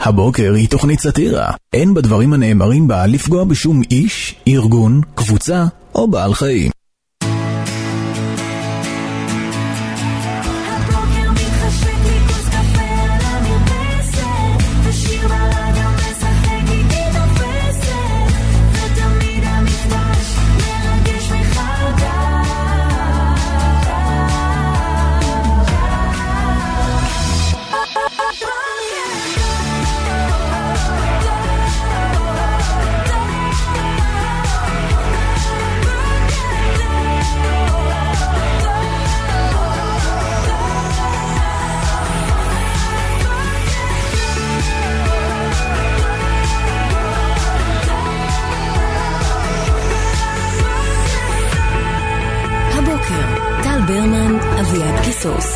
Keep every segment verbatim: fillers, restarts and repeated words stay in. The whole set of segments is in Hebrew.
הבוקר היא תוכנית סאטירה. אין בדברים הנאמרים בה לפגוע בשום איש, ארגון, קבוצה או בעל חיים. ברמן, אביעד קיסוס.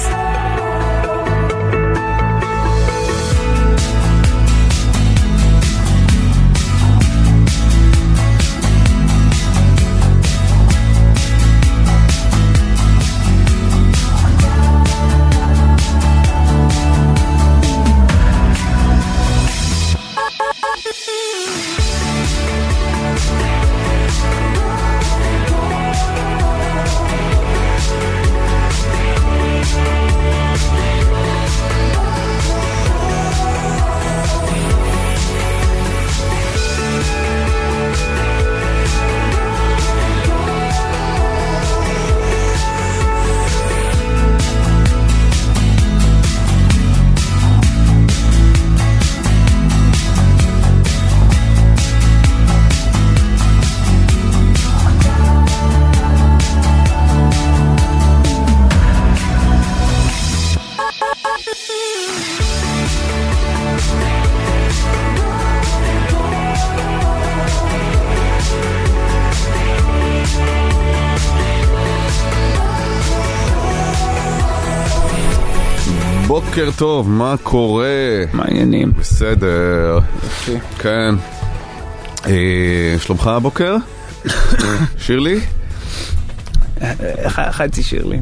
בוקר טוב, מה קורה? מה העניינים? בסדר. יופי. כן. אה, שלומך הבוקר? שירלי? חצי שירלי.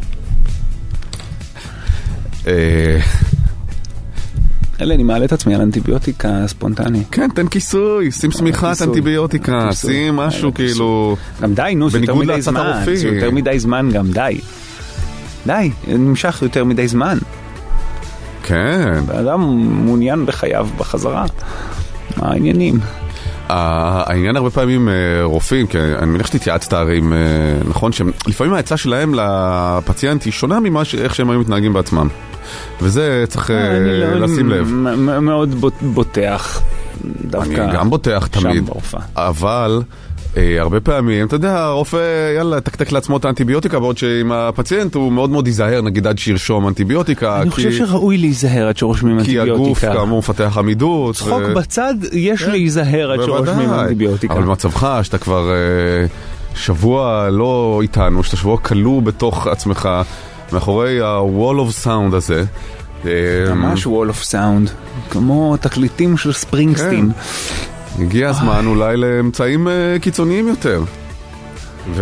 אה... אלה, אני מעלה את עצמי על אנטיביוטיקה ספונטני. כן, תן כיסוי, שים סמיכת אנטיביוטיקה, שים משהו כאילו... גם די, נו, זה יותר מדי זמן. זה יותר מדי זמן גם, די. די, נמשך יותר מדי זמן. כן. האדם מעוניין בחייו בחזרה. מה העניינים? העניין הרבה פעמים רופאים, כי אני מניח שתתייעצת הרי עם, נכון, שלפעמים ההצעה שלהם לפציינט היא שונה ממה איך שהם היו מתנהגים בעצמם. וזה צריך לשים לב. מאוד בוטח. אני גם בוטח תמיד. אבל... הרבה פעמים, אתה יודע, הרופא, יאללה, תקתק לעצמו את האנטיביוטיקה, בעוד שעם הפציינט הוא מאוד מאוד ייזהר, נגיד עד שירשום אנטיביוטיקה. אני חושב שראוי להיזהר עד שרושמים אנטיביוטיקה. כי הגוף כאמור מפתח עמידות. צחוק בצד, יש להיזהר עד שרושמים אנטיביוטיקה. אבל במצבך, שאתה כבר שבוע לא איתנו, שאתה שבוע כלוא בתוך עצמך, מאחורי ה-wall of sound הזה. ממש wall of sound, כמו תקליטים של ספרינגסטין. הגיע הזמן אולי לאמצעים קיצוניים יותר. ו...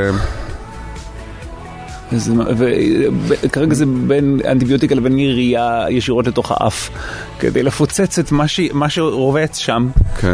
וכרגע זה בין אנטיביוטיקה לבין ירייה ישירות לתוך האף, כדי לפוצץ את מה שרובץ שם. כן.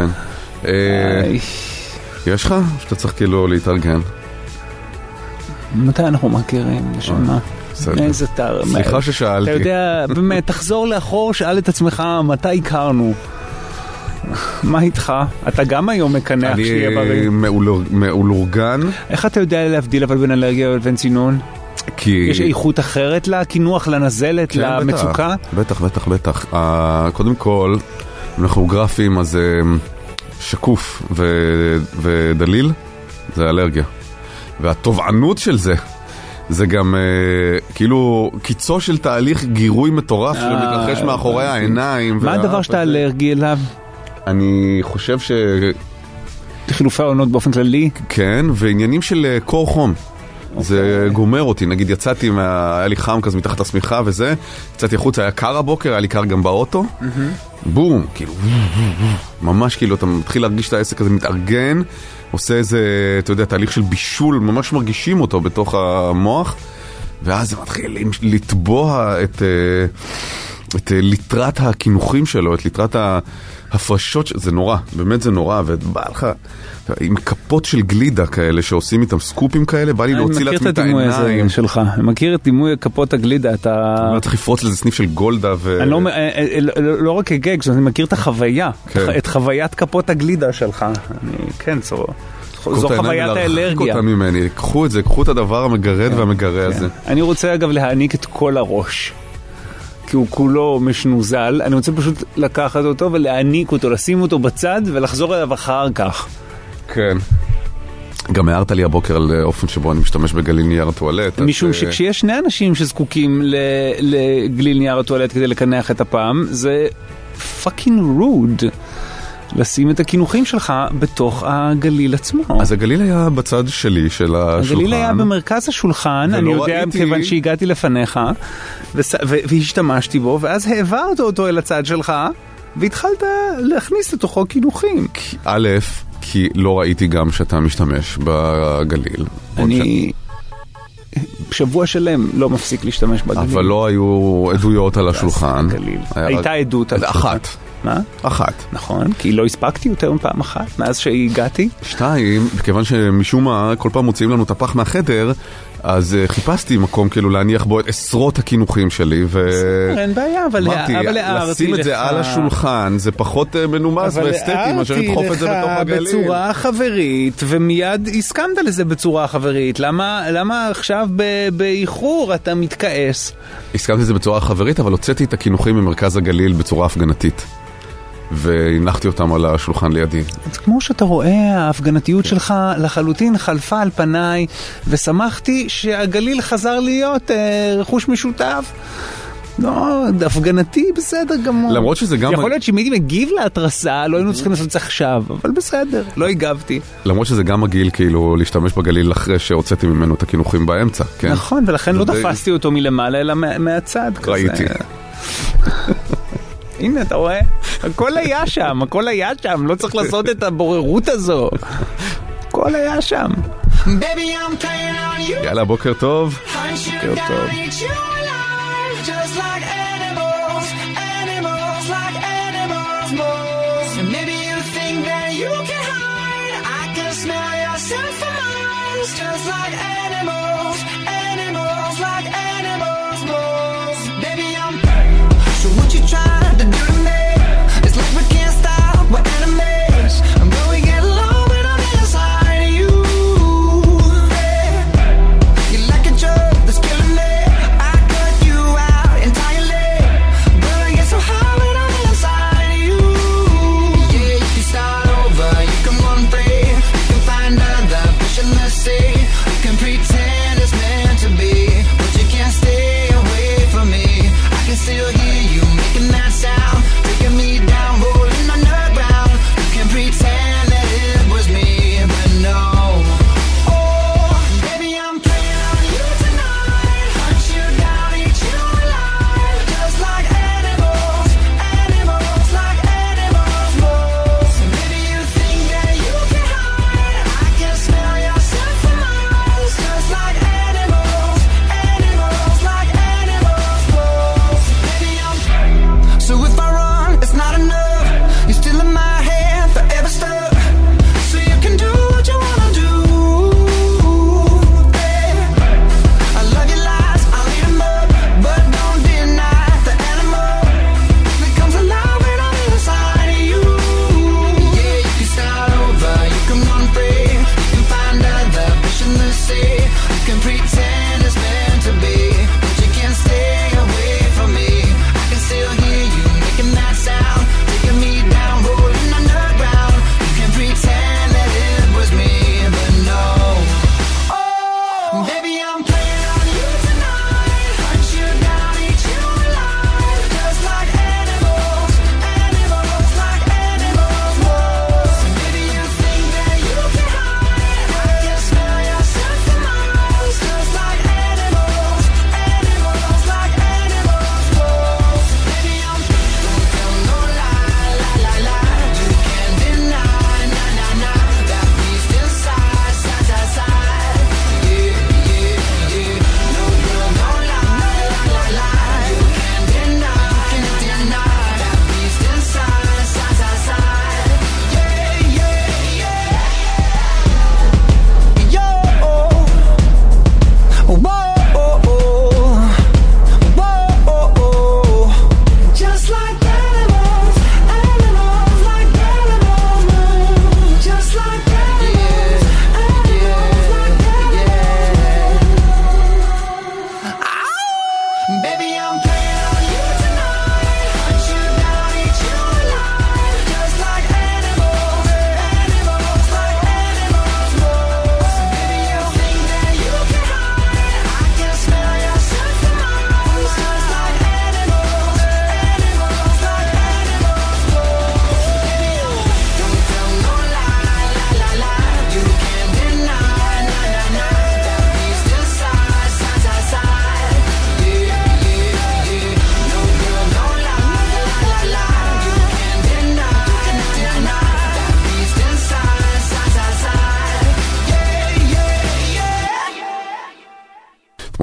יש לך? שאתה צריך כאילו להתארגן. מתי אנחנו מכירים? לשם מה? איזה תאר. סליחה ששאלתי. אתה יודע, באמת, תחזור לאחור, שאל את עצמך מתי הכרנו. מה איתך? אתה גם היום מקנח שיהיה בריא. אני מאולורגן. איך אתה יודע להבדיל אבל בין אלרגיה ובין צינון? כי... יש איכות אחרת לכינוח, לנזלת, כן, למצוקה? בטח, בטח, בטח. Uh, קודם כל, אנחנו גרפים, אז uh, שקוף ו- ודליל, זה אלרגיה. והתובענות של זה, זה גם uh, כאילו קיצו של תהליך גירוי מטורף שמתרחש מאחורי העיניים. מה הדבר שאתה אלרגי אליו? אני חושב ש... חילופי העונות באופן כללי? כן, ועניינים של קור חום. זה גומר אותי, נגיד יצאתי, היה לי חם כזה מתחת לסמיכה וזה, יצאתי החוץ, היה קר הבוקר, היה לי קר גם באוטו, בום, כאילו, ממש כאילו, אתה מתחיל להרגיש את העסק הזה מתארגן, עושה איזה, אתה יודע, תהליך של בישול, ממש מרגישים אותו בתוך המוח, ואז זה מתחיל לטבוע את, את ליטרת הכינוחים שלו, את ליטרת ההפרשות, זה נורא, באמת זה נורא, ובא לך, עם כפות של גלידה כאלה, שעושים איתם סקופים כאלה, בא לי להוציא לעצמי את העיניים. אני מכיר את הדימוי הזה שלך, אני מכיר את דימוי כפות הגלידה, אתה... אני צריך לפרוץ לזה סניף של גולדה ו... אני לא רק כגג, אני מכיר את החוויה, את חוויית כפות הגלידה שלך. כן, זו חוויית האלרגיה. אותם ממני, קחו את זה, קחו את הדבר המגרד והמגרה הזה. אני רוצה אגב להעניק את כל הראש. כי הוא כולו משנוזל, אני רוצה פשוט לקחת אותו ולהעניק אותו, לשים אותו בצד ולחזור אליו אחר כך. כן. גם הערת לי הבוקר על אופן שבו אני משתמש בגליל נייר הטואלט. משום שכשיש שני אנשים שזקוקים לגליל נייר הטואלט כדי לקנח את הפעם, זה fucking rude. לשים את הכינוחים שלך בתוך הגליל עצמו. אז הגליל היה בצד שלי של השולחן. הגליל היה במרכז השולחן, אני יודע כיוון שהגעתי לפניך, והשתמשתי בו, ואז העברת אותו אל הצד שלך, והתחלת להכניס לתוכו כינוחים. א', כי לא ראיתי גם שאתה משתמש בגליל. אני... שבוע שלם לא מפסיק להשתמש בגליל. אבל לא היו עדויות על השולחן. הייתה עדות על השולחן. אחת. מה? אחת. נכון, כי לא הספקתי יותר מפעם אחת, מאז שהגעתי. שתיים, בכיוון שמשום מה, כל פעם מוציאים לנו את הפח מהחדר, אז חיפשתי מקום כאילו להניח בו את עשרות הכינוחים שלי, ו... אין בעיה, אבל הערתי לך. לשים את זה על השולחן, זה פחות מנומס ואסתטי, מאשר לדחוף את זה בתוך הגליל. אבל הערתי לך בצורה חברית, ומיד הסכמת לזה בצורה חברית. למה עכשיו באיחור אתה מתכעס? הסכמתי לזה בצורה חברית, אבל הוצאתי את הכינוחים ממרכז הגליל בצורה הפגנתית. והנחתי אותם על השולחן לידי. אז כמו שאתה רואה, ההפגנתיות שלך לחלוטין חלפה על פניי, ושמחתי שהגליל חזר להיות אה, רכוש משותף. לא, הפגנתי בסדר גמור. למרות שזה גם... יכול להיות שאם הייתי מגיב להתרסה, לא היינו צריכים לעשות את זה עכשיו, אבל בסדר, לא הגבתי. למרות שזה גם מגיל כאילו להשתמש בגליל אחרי שהוצאתי ממנו את הכינוחים באמצע, כן? נכון, ולכן לא תפסתי אותו מלמעלה, אלא מהצד כזה. ראיתי. הנה, אתה רואה? הכל היה שם, הכל היה שם, לא צריך לעשות את הבוררות הזו. הכל היה שם. יאללה, בוקר טוב. בוקר טוב. Pretend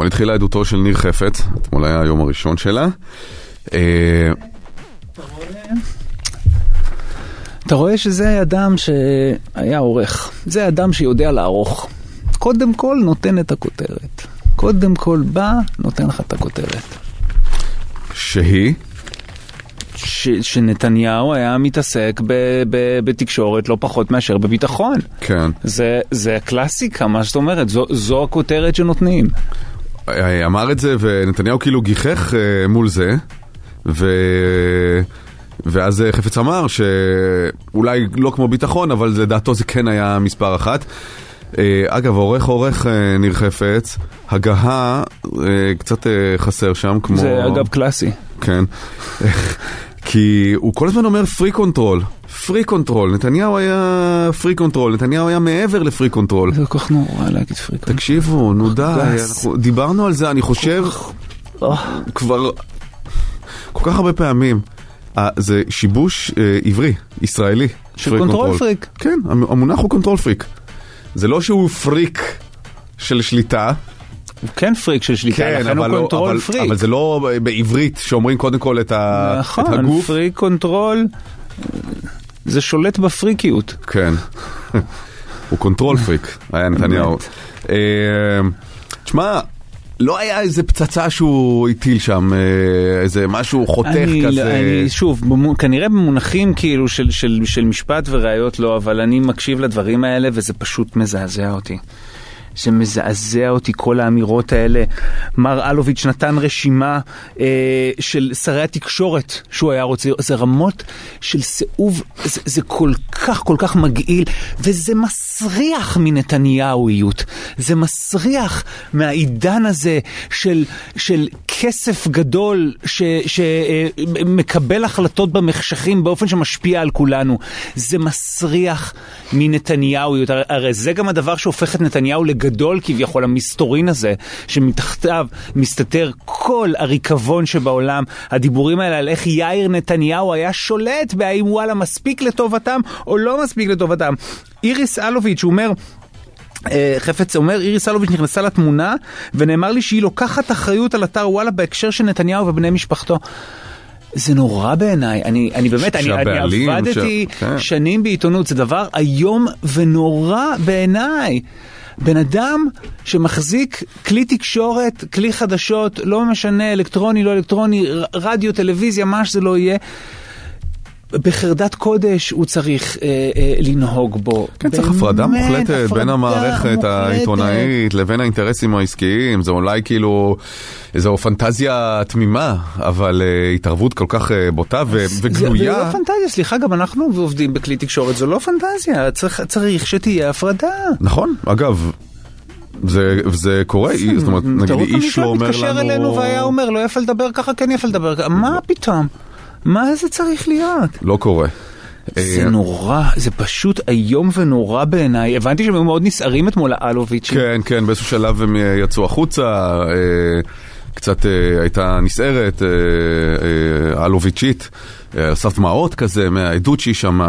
אתמול התחילה עדותו של ניר חפץ, אתמול היה היום הראשון שלה. אתה רואה שזה אדם שהיה עורך, זה אדם שיודע לערוך. קודם כל נותן את הכותרת. קודם כל בא, נותן לך את הכותרת. שהיא? ש, שנתניהו היה מתעסק ב, ב, בתקשורת לא פחות מאשר בביטחון. כן. זה, זה הקלאסיקה, מה שאת אומרת, זו, זו הכותרת שנותנים. אמר את זה, ונתניהו כאילו גיחך מול זה, ו... ואז חפץ אמר שאולי לא כמו ביטחון, אבל לדעתו זה כן היה מספר אחת. אגב, עורך עורך ניר חפץ, הגהה קצת חסר שם, כמו... זה אגב קלאסי. כן. כי הוא כל הזמן אומר פרי קונטרול. פרי קונטרול. נתניהו היה פרי קונטרול. נתניהו היה מעבר לפרי קונטרול. זה כל כך נורא להגיד פרי קונטרול. תקשיבו, נו די. דיברנו על זה, אני חושב, כבר כל כך הרבה פעמים. זה שיבוש עברי, ישראלי. של קונטרול פריק. כן, המונח הוא קונטרול פריק. זה לא שהוא פריק של שליטה. הוא כן פריק של שליטה, כן, לכן הוא קונטרול אבל, פריק. אבל זה לא בעברית שאומרים קודם כל את, ה, נכון, את הגוף. נכון, פריק קונטרול, זה שולט בפריקיות. כן, הוא קונטרול פריק, היה נתניהו. תשמע, לא היה איזה פצצה שהוא הטיל שם, איזה משהו חותך אני, כזה. אני, שוב, כנראה במונחים כאילו של, של, של משפט וראיות לא, אבל אני מקשיב לדברים האלה וזה פשוט מזעזע אותי. שמזעזע אותי כל האמירות האלה. מר אלוביץ' נתן רשימה אה, של שרי התקשורת שהוא היה רוצה, זה רמות של סיאוב, זה, זה כל כך כל כך מגעיל, וזה מסריח מנתניהויות, זה מסריח מהעידן הזה של, של כסף גדול שמקבל החלטות במחשכים באופן שמשפיע על כולנו. זה מסריח מנתניהויות, הרי זה גם הדבר שהופך את נתניהו לגדול, גדול כביכול, המסתורין הזה, שמתחתיו מסתתר כל הריקבון שבעולם, הדיבורים האלה על איך יאיר נתניהו היה שולט בהאם וואלה מספיק לטובתם או לא מספיק לטובתם. איריס אלוביץ' הוא אומר, חפץ אומר, איריס אלוביץ' נכנסה לתמונה ונאמר לי שהיא לוקחת אחריות על אתר וואלה בהקשר של נתניהו ובני משפחתו. זה נורא בעיניי, אני, אני באמת, אני, אני עבדתי ש... כן. שנים בעיתונות, זה דבר היום ונורא בעיניי. בן אדם שמחזיק כלי תקשורת, כלי חדשות, לא משנה, אלקטרוני, לא אלקטרוני, רדיו, טלוויזיה, מה שזה לא יהיה, בחרדת קודש הוא צריך אה, אה, לנהוג בו. כן, צריך הפרדה מוחלטת בין המערכת העיתונאית לבין האינטרסים העסקיים. זה אולי כאילו איזו פנטזיה תמימה, אבל uh, התערבות כל כך uh, בוטה ו- וגלויה. זה לא פנטזיה, סליחה, גם אנחנו עובדים בכלי תקשורת, זו לא פנטזיה, צריך, צריך שתהיה הפרדה. נכון, אגב, זה, זה קורה, זאת אומרת, נגיד, איש לא אומר לנו... מתקשר אלינו והיה אומר, לא יפה לדבר ככה, כן יפה לדבר ככה, מה פתאום? מה זה צריך להיות? לא קורה. זה נורא, זה פשוט היום ונורא בעיניי. הבנתי שהם מאוד נסערים אתמול לאלוביץ'. כן, כן, באיזשהו שלב הם יצאו החוצה, קצת הייתה נסערת, אלוביצ'ית, עשה דמעות כזה מהעדות שהיא שמה.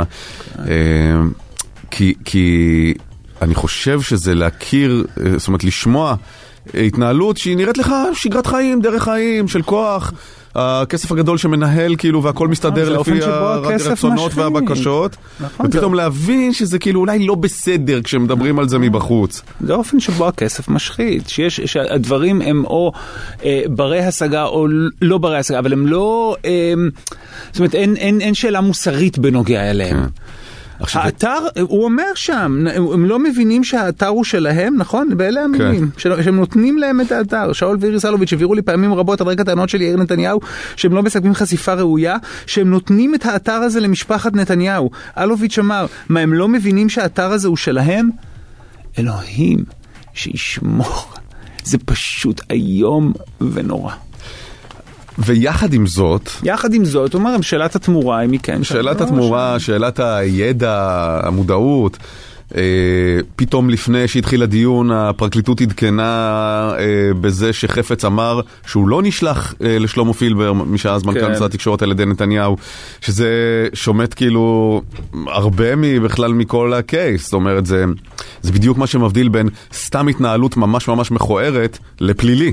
כי אני חושב שזה להכיר, זאת אומרת, לשמוע התנהלות שהיא נראית לך שגרת חיים, דרך חיים, של כוח, הכסף הגדול שמנהל כאילו והכל מסתדר לפי הרצונות והבקשות, ופתאום להבין שזה כאילו אולי לא בסדר כשמדברים על זה מבחוץ. זה האופן שבו הכסף משחית, שיש, שהדברים הם או אה, ברי השגה או לא ברי השגה, אבל הם לא, אה, זאת אומרת, אין, אין, אין שאלה מוסרית בנוגע אליהם. כן. האתר, הוא אומר שם, הם לא מבינים שהאתר הוא שלהם, נכון? באלה המילים, שהם נותנים להם את האתר. שאול ואיריס אלוביץ' העבירו לי פעמים רבות על רקע טענות של יאיר נתניהו, שהם לא מספקים חשיפה ראויה, שהם נותנים את האתר הזה למשפחת נתניהו. אלוביץ' אמר, מה, הם לא מבינים שהאתר הזה הוא שלהם? אלוהים שישמור. זה פשוט היום ונורא. ויחד עם זאת... יחד עם זאת, הוא אומר, שאלת התמורה היא מכן. שאלת התמורה, שאלת הידע, המודעות, פתאום לפני שהתחיל הדיון, הפרקליטות עדכנה בזה שחפץ אמר שהוא לא נשלח לשלמה פילבר, מי שאז מנכ"ל משרד התקשורת על ידי נתניהו, שזה שומט כאילו הרבה בכלל מכל הקייס. זאת אומרת, זה, זה בדיוק מה שמבדיל בין סתם התנהלות ממש ממש מכוערת לפלילי.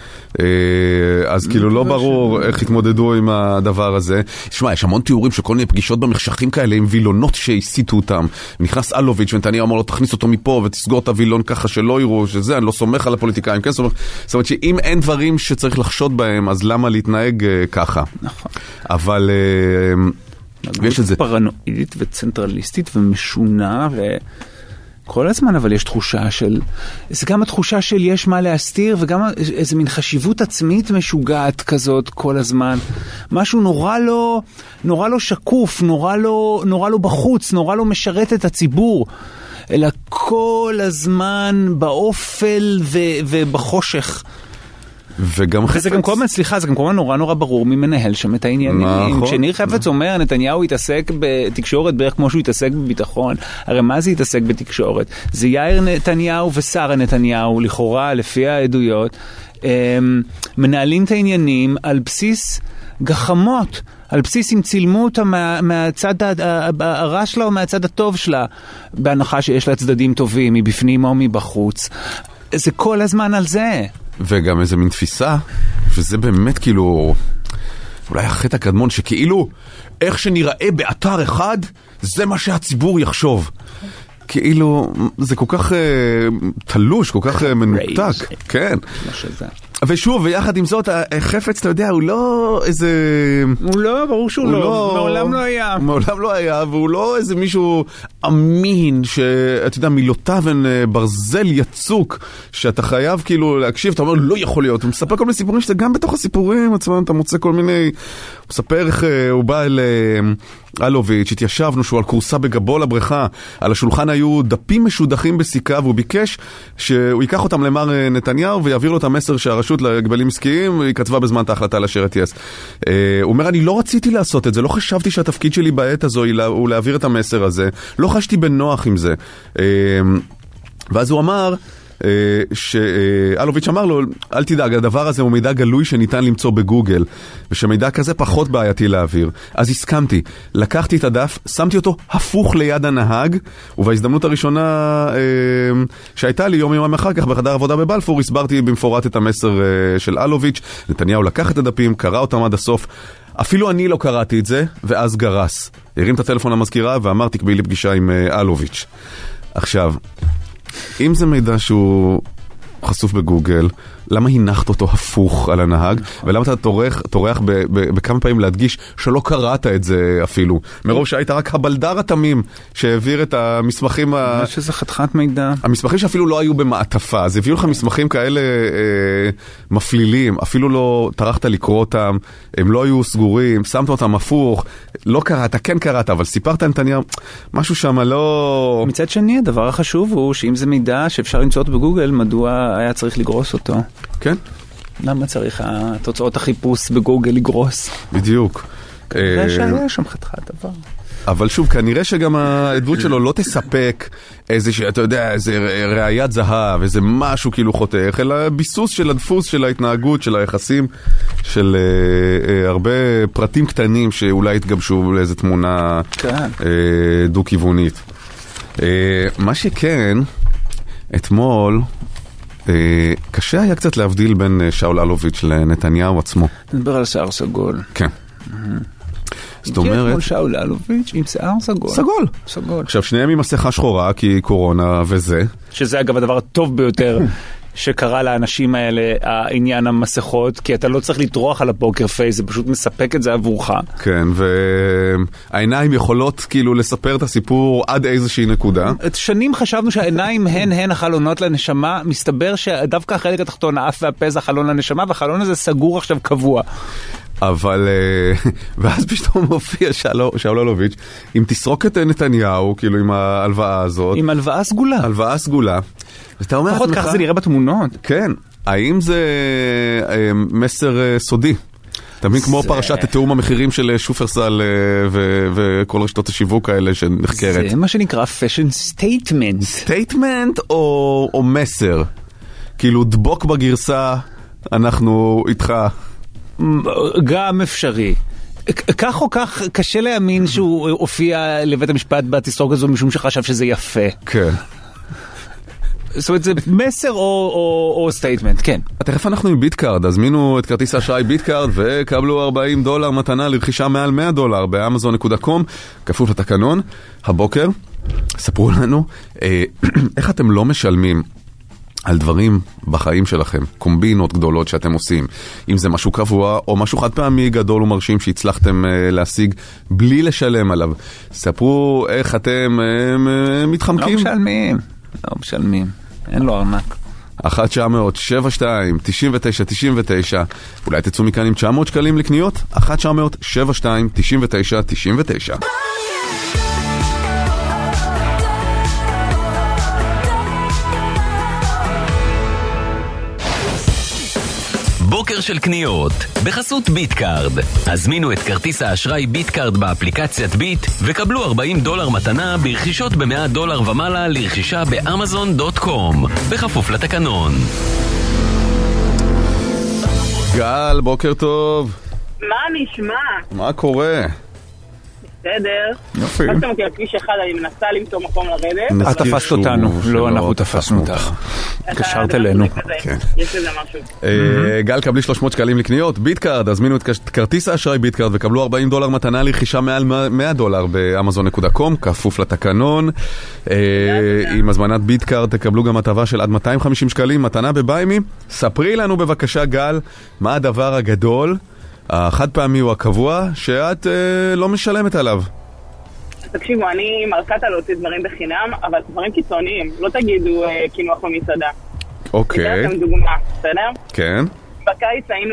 אז כאילו לא ברור איך התמודדו עם הדבר הזה. תשמע, יש המון תיאורים של כל מיני פגישות במחשכים כאלה עם וילונות שהסיתו אותם. נכנס אלוביץ' ונתניהו אמר לו, תכניס אותו מפה ותסגור את הווילון ככה שלא יראו, שזה, אני לא סומך על הפוליטיקאים. כן, זאת אומרת שאם אין דברים שצריך לחשוד בהם, אז למה להתנהג ככה? נכון. אבל יש את זה. פרנואידית וצנטרליסטית ומשונה ו... כל הזמן, אבל יש תחושה של, זה גם התחושה של יש מה להסתיר, וגם איזה מין חשיבות עצמית משוגעת כזאת כל הזמן. משהו נורא לא, נורא לא שקוף, נורא לא, נורא לא בחוץ, נורא לא משרת את הציבור, אלא כל הזמן באופל ו, ובחושך. וגם חפץ... זה גם כל הזמן, סליחה, זה גם כל הזמן נורא נורא ברור מי מנהל שם את העניינים. כשניר חפץ אומר, נתניהו יתעסק בתקשורת בערך כמו שהוא יתעסק בביטחון. הרי מה זה יתעסק בתקשורת? זה יאיר נתניהו ושרה נתניהו, לכאורה, לפי העדויות, מנהלים את העניינים על בסיס גחמות, על בסיס אם צילמו אותה מה, מהצד הרע שלה או מהצד הטוב שלה, בהנחה שיש לה צדדים טובים, מבפנים או מבחוץ. זה כל הזמן על זה. וגם איזה מין תפיסה, וזה באמת כאילו, אולי החטא הקדמון, שכאילו, איך שנראה באתר אחד, זה מה שהציבור יחשוב. כאילו, זה כל כך אה, תלוש, כל כך אה, מנותק. כן. ושוב, ויחד עם זאת, החפץ, אתה יודע, הוא לא איזה... הוא לא, ברור שהוא לא, מעולם לא היה. מעולם לא היה, והוא לא איזה מישהו אמין, שאתה יודע, מילותיו הן ברזל יצוק, שאתה חייב כאילו להקשיב, אתה אומר, לא יכול להיות. הוא מספר כל מיני סיפורים שאתה גם בתוך הסיפורים עצמם, אתה מוצא כל מיני... הוא מספר איך הוא בא אל אלוביץ', התיישבנו שהוא על קורסה בגבו לבריכה, על השולחן היו דפים משודחים בסיכה, והוא ביקש שהוא ייקח אותם למר נתניהו ויעביר לו את המסר שהרשות להגבלים עסקיים, היא כתבה בזמן את ההחלטה לאשר את יס. הוא אומר, אני לא רציתי לעשות את זה, לא חשבתי שהתפקיד שלי בעת הזו הוא להעביר את המסר הזה, לא חשתי בנוח עם זה. ואז הוא אמר, שאלוביץ' אמר לו, אל תדאג, הדבר הזה הוא מידע גלוי שניתן למצוא בגוגל, ושמידע כזה פחות בעייתי להעביר. אז הסכמתי, לקחתי את הדף, שמתי אותו הפוך ליד הנהג, ובהזדמנות הראשונה שהייתה לי יום יום אחר כך בחדר עבודה בבלפור, הסברתי במפורט את המסר של אלוביץ'. נתניהו לקח את הדפים, קרא אותם עד הסוף, אפילו אני לא קראתי את זה, ואז גרס. הרים את הטלפון למזכירה ואמר, תקבעי לי פגישה עם אלוביץ'. עכשיו, אם זה מידע שהוא חשוף בגוגל, למה הנחת אותו הפוך על הנהג? ולמה אתה טורח, טורח ב, ב, בכמה פעמים להדגיש שלא קראת את זה אפילו? מרוב שהיית רק הבלדר התמים שהעביר את המסמכים... ה... שזה חתיכת מידע. המסמכים שאפילו לא היו במעטפה, אז הביאו לך מסמכים כאלה אה, מפלילים, אפילו לא טרחת לקרוא אותם, הם לא היו סגורים, שמת אותם הפוך, לא קראת, כן קראת, אבל סיפרת נתניהו, משהו שם לא... מצד שני, הדבר החשוב הוא שאם זה מידע שאפשר למצוא אותו בגוגל, מדוע היה צריך לגרוס אותו? כן. למה צריך התוצאות החיפוש בגוגל לגרוס? בדיוק. כנראה שהיה שם חתיכת דבר. אבל שוב, כנראה שגם העדות שלו לא תספק איזה, אתה יודע, איזה ראיית זהב, איזה משהו כאילו חותך, אלא ביסוס של הדפוס של ההתנהגות, של היחסים, של אה, הרבה פרטים קטנים שאולי התגבשו לאיזו תמונה כן. אה, דו-כיוונית. אה, מה שכן, אתמול... קשה היה קצת להבדיל בין שאול אלוביץ' לנתניהו עצמו. נדבר על שיער סגול. כן. זאת אומרת... הגיע שאול אלוביץ' עם שיער סגול. סגול. סגול. עכשיו, שניהם עם מסכה שחורה, כי קורונה וזה. שזה אגב הדבר הטוב ביותר שקרה לאנשים האלה, העניין המסכות, כי אתה לא צריך לטרוח על הפוקר פייס, זה פשוט מספק את זה עבורך. כן, והעיניים יכולות כאילו לספר את הסיפור עד איזושהי נקודה. את שנים חשבנו שהעיניים הן הן החלונות לנשמה, מסתבר שדווקא החלק התחתון, האף והפה זה החלון לנשמה, והחלון הזה סגור עכשיו קבוע. אבל, ואז פתאום מופיע שאול אלוביץ' עם תסרוקת נתניהו, כאילו עם ההלוואה הזאת. עם הלוואה סגולה. הלוואה סגולה. לפחות כך זה נראה בתמונות. כן. האם זה מסר סודי? תמיד כמו פרשת תיאום המחירים של שופרסל וכל רשתות השיווק האלה שנחקרת. זה מה שנקרא fashion statement. statement או מסר? כאילו דבוק בגרסה, אנחנו איתך. גם אפשרי. כך או כך קשה להאמין שהוא הופיע לבית המשפט בתסרוק הזו משום שחשב שזה יפה. כן. זאת אומרת, זה מסר או סטייטמנט, כן. תכף אנחנו עם ביטקארד, הזמינו את כרטיס האשראי ביטקארד וקבלו ארבעים דולר מתנה לרכישה מעל מאה דולר באמזון נקודה קום, כפוף לתקנון. הבוקר, ספרו לנו, איך אתם לא משלמים על דברים בחיים שלכם, קומבינות גדולות שאתם עושים, אם זה משהו קבוע או משהו חד פעמי גדול ומרשים שהצלחתם להשיג בלי לשלם עליו. ספרו איך אתם מתחמקים. לא משלמים, לא משלמים, אין לו ארנק. אחת תשע מאות שבעים ושתיים תשעים ותשע תשעים ותשע, אולי תצאו מכאן עם תשע מאות שקלים לקניות. אחת תשע מאות שבעים ושתיים תשעים ותשע תשעים ותשע. בוקר של קניות, בחסות ביטקארד. הזמינו את כרטיס האשראי ביטקארד באפליקציית ביט, וקבלו ארבעים דולר מתנה ברכישות ב-מאה דולר ומעלה לרכישה באמזון דוט קום, בכפוף לתקנון. גל, בוקר טוב. מה נשמע? מה קורה? בסדר. יופי. פסתם אותי על כביש אחד, אני מנסה למצוא מקום לרדת. את תפסת אותנו, לא אנחנו תפסנו אותך. קשרת אלינו. יש לזה משהו. גל, קבלי שלוש מאות שקלים לקניות. ביטקארד, הזמינו את כרטיס האשראי ביטקארד וקבלו ארבעים דולר מתנה לרכישה מעל מאה דולר באמזון נקודה קום, כפוף לתקנון. עם הזמנת ביטקארד תקבלו גם הטבה של עד מאתיים וחמישים שקלים מתנה בביימי. ספרי לנו בבקשה, גל, מה הדבר הגדול, החד פעמי או הקבוע, שאת אה, לא משלמת עליו? תקשיבו, אני מרקת על להוציא דברים בחינם, אבל דברים קיצוניים. לא תגידו אה, קינוח במסעדה. אוקיי. אני אתן לכם דוגמה, בסדר? כן. בקיץ היינו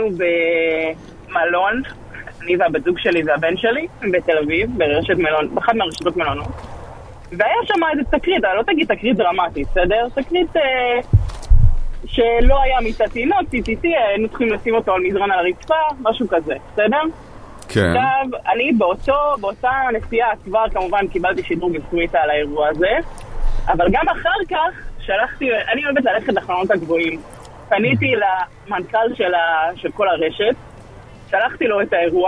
במלון, אני והבת זוג שלי והבן שלי, בתל אביב, ברשת מלון, באחד מהרשתות מלונות. והיה שם איזה תקרית, לא תגיד תקרית דרמטית, בסדר? תקרית... אה, שלא היה מיטת תינוק, טיטיטי, היינו צריכים לשים אותו על מזרון על הרצפה, משהו כזה, בסדר? כן. עכשיו, אני באותו, באותה נסיעה כבר כמובן קיבלתי שידור בסוויטה על האירוע הזה, אבל גם אחר כך שלחתי, אני אוהבת ללכת לחלונות הגבוהים. פניתי למנכ"ל של, ה, של כל הרשת, שלחתי לו את האירוע,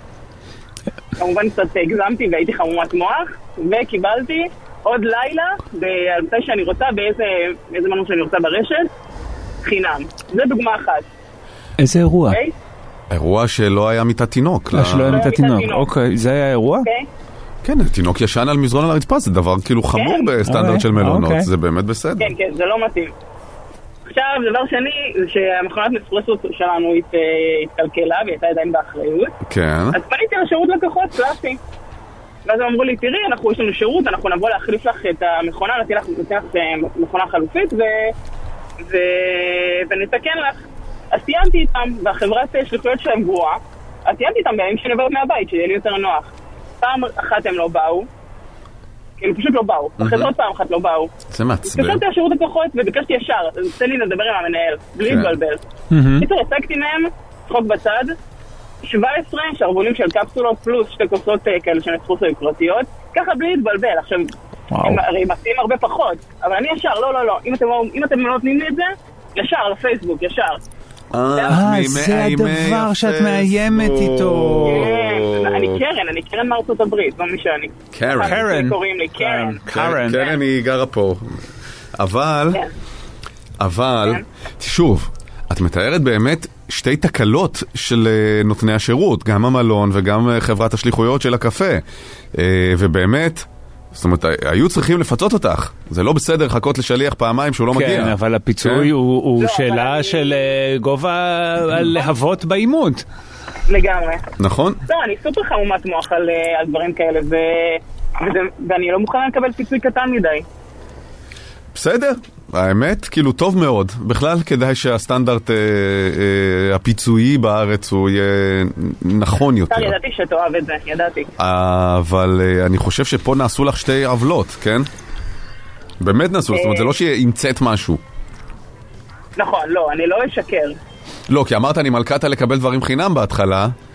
כמובן קצת הגזמתי והייתי חמומת מוח, וקיבלתי עוד לילה, מתי שאני רוצה, באיזה, באיזה מנוע שאני רוצה ברשת, חינם. זה דוגמה אחת. איזה אירוע? אוקיי? אירוע שלא היה מיטת תינוק. שלא היה מיטת תינוק. אוקיי, זה היה אירוע? אוקיי. כן, תינוק ישן על מזרון על הרצפה, זה דבר כאילו חמור בסטנדרט של מלונות, זה באמת בסדר. כן, כן, זה לא מתאים. עכשיו, דבר שני, זה שהמכונת נספרסו שלנו התקלקלה, והיא הייתה עדיין באחריות. כן. אז פניתי לשירות לקוחות, קלאסי. ואז הם אמרו לי, תראי, אנחנו, יש לנו שירות, אנחנו נבוא להחליף לך את המכונה, נתן לך, נתן לך מכונה חלופית, ו... ו... ונתקן לך. אז סיימתי איתם, והחברת שליחויות שלהם גרועה, אז סיימתי איתם בימים שאני עוברת מהבית, שיהיה לי יותר נוח. פעם אחת הם לא באו, כאילו פשוט לא באו, אחרי זה עוד פעם אחת לא באו. זה מעצבן. התקשרתי לשירות לקוחות וביקשתי ישר, תן לי לדבר עם המנהל, בלי להתבלבל. קיצור, הצגתי מהם, צחוק בצד, שבע עשרה שרבונים של קפסולות פלוס שתי כוסות כאלה של נספרסו יוקרתיות, ככה בלי להתבלבל. עכשיו, הם הרי מציעים הרבה פחות, אבל אני ישר, לא, לא, לא, אם אתם, אם אתם לא נותנים לי את זה, ישר, לפייסבוק, ישר. אה, זה הדבר שאת מאיימת איתו. אני קרן, אני קרן מארצות הברית, לא מי שאני. קרן. קרן. קוראים לי קרן. קרן. קרן היא גרה פה. אבל, אבל, שוב, את מתארת באמת שתי תקלות של נותני השירות, גם המלון וגם חברת השליחויות של הקפה. ובאמת, זאת אומרת, היו צריכים לפצות אותך. זה לא בסדר לחכות לשליח פעמיים שהוא לא מגיע. כן, אבל הפיצוי הוא שאלה של גובה להבות באימות. לגמרי. נכון? לא, אני סופר חמומת מוח על דברים כאלה, ואני לא מוכנה לקבל פיצוי קטן מדי. בסדר, האמת, כאילו טוב מאוד. בכלל כדאי שהסטנדרט אה, אה, הפיצויי בארץ הוא יהיה נכון יותר. ידעתי שאתה אוהב את זה, ידעתי. אבל אה, אני חושב שפה נעשו לך שתי עוולות, כן? באמת נעשו, זאת אומרת, זה לא שימצאת משהו. נכון, לא, אני לא אשקר. לא, כי אמרת אני מלכת לקבל דברים חינם בהתחלה.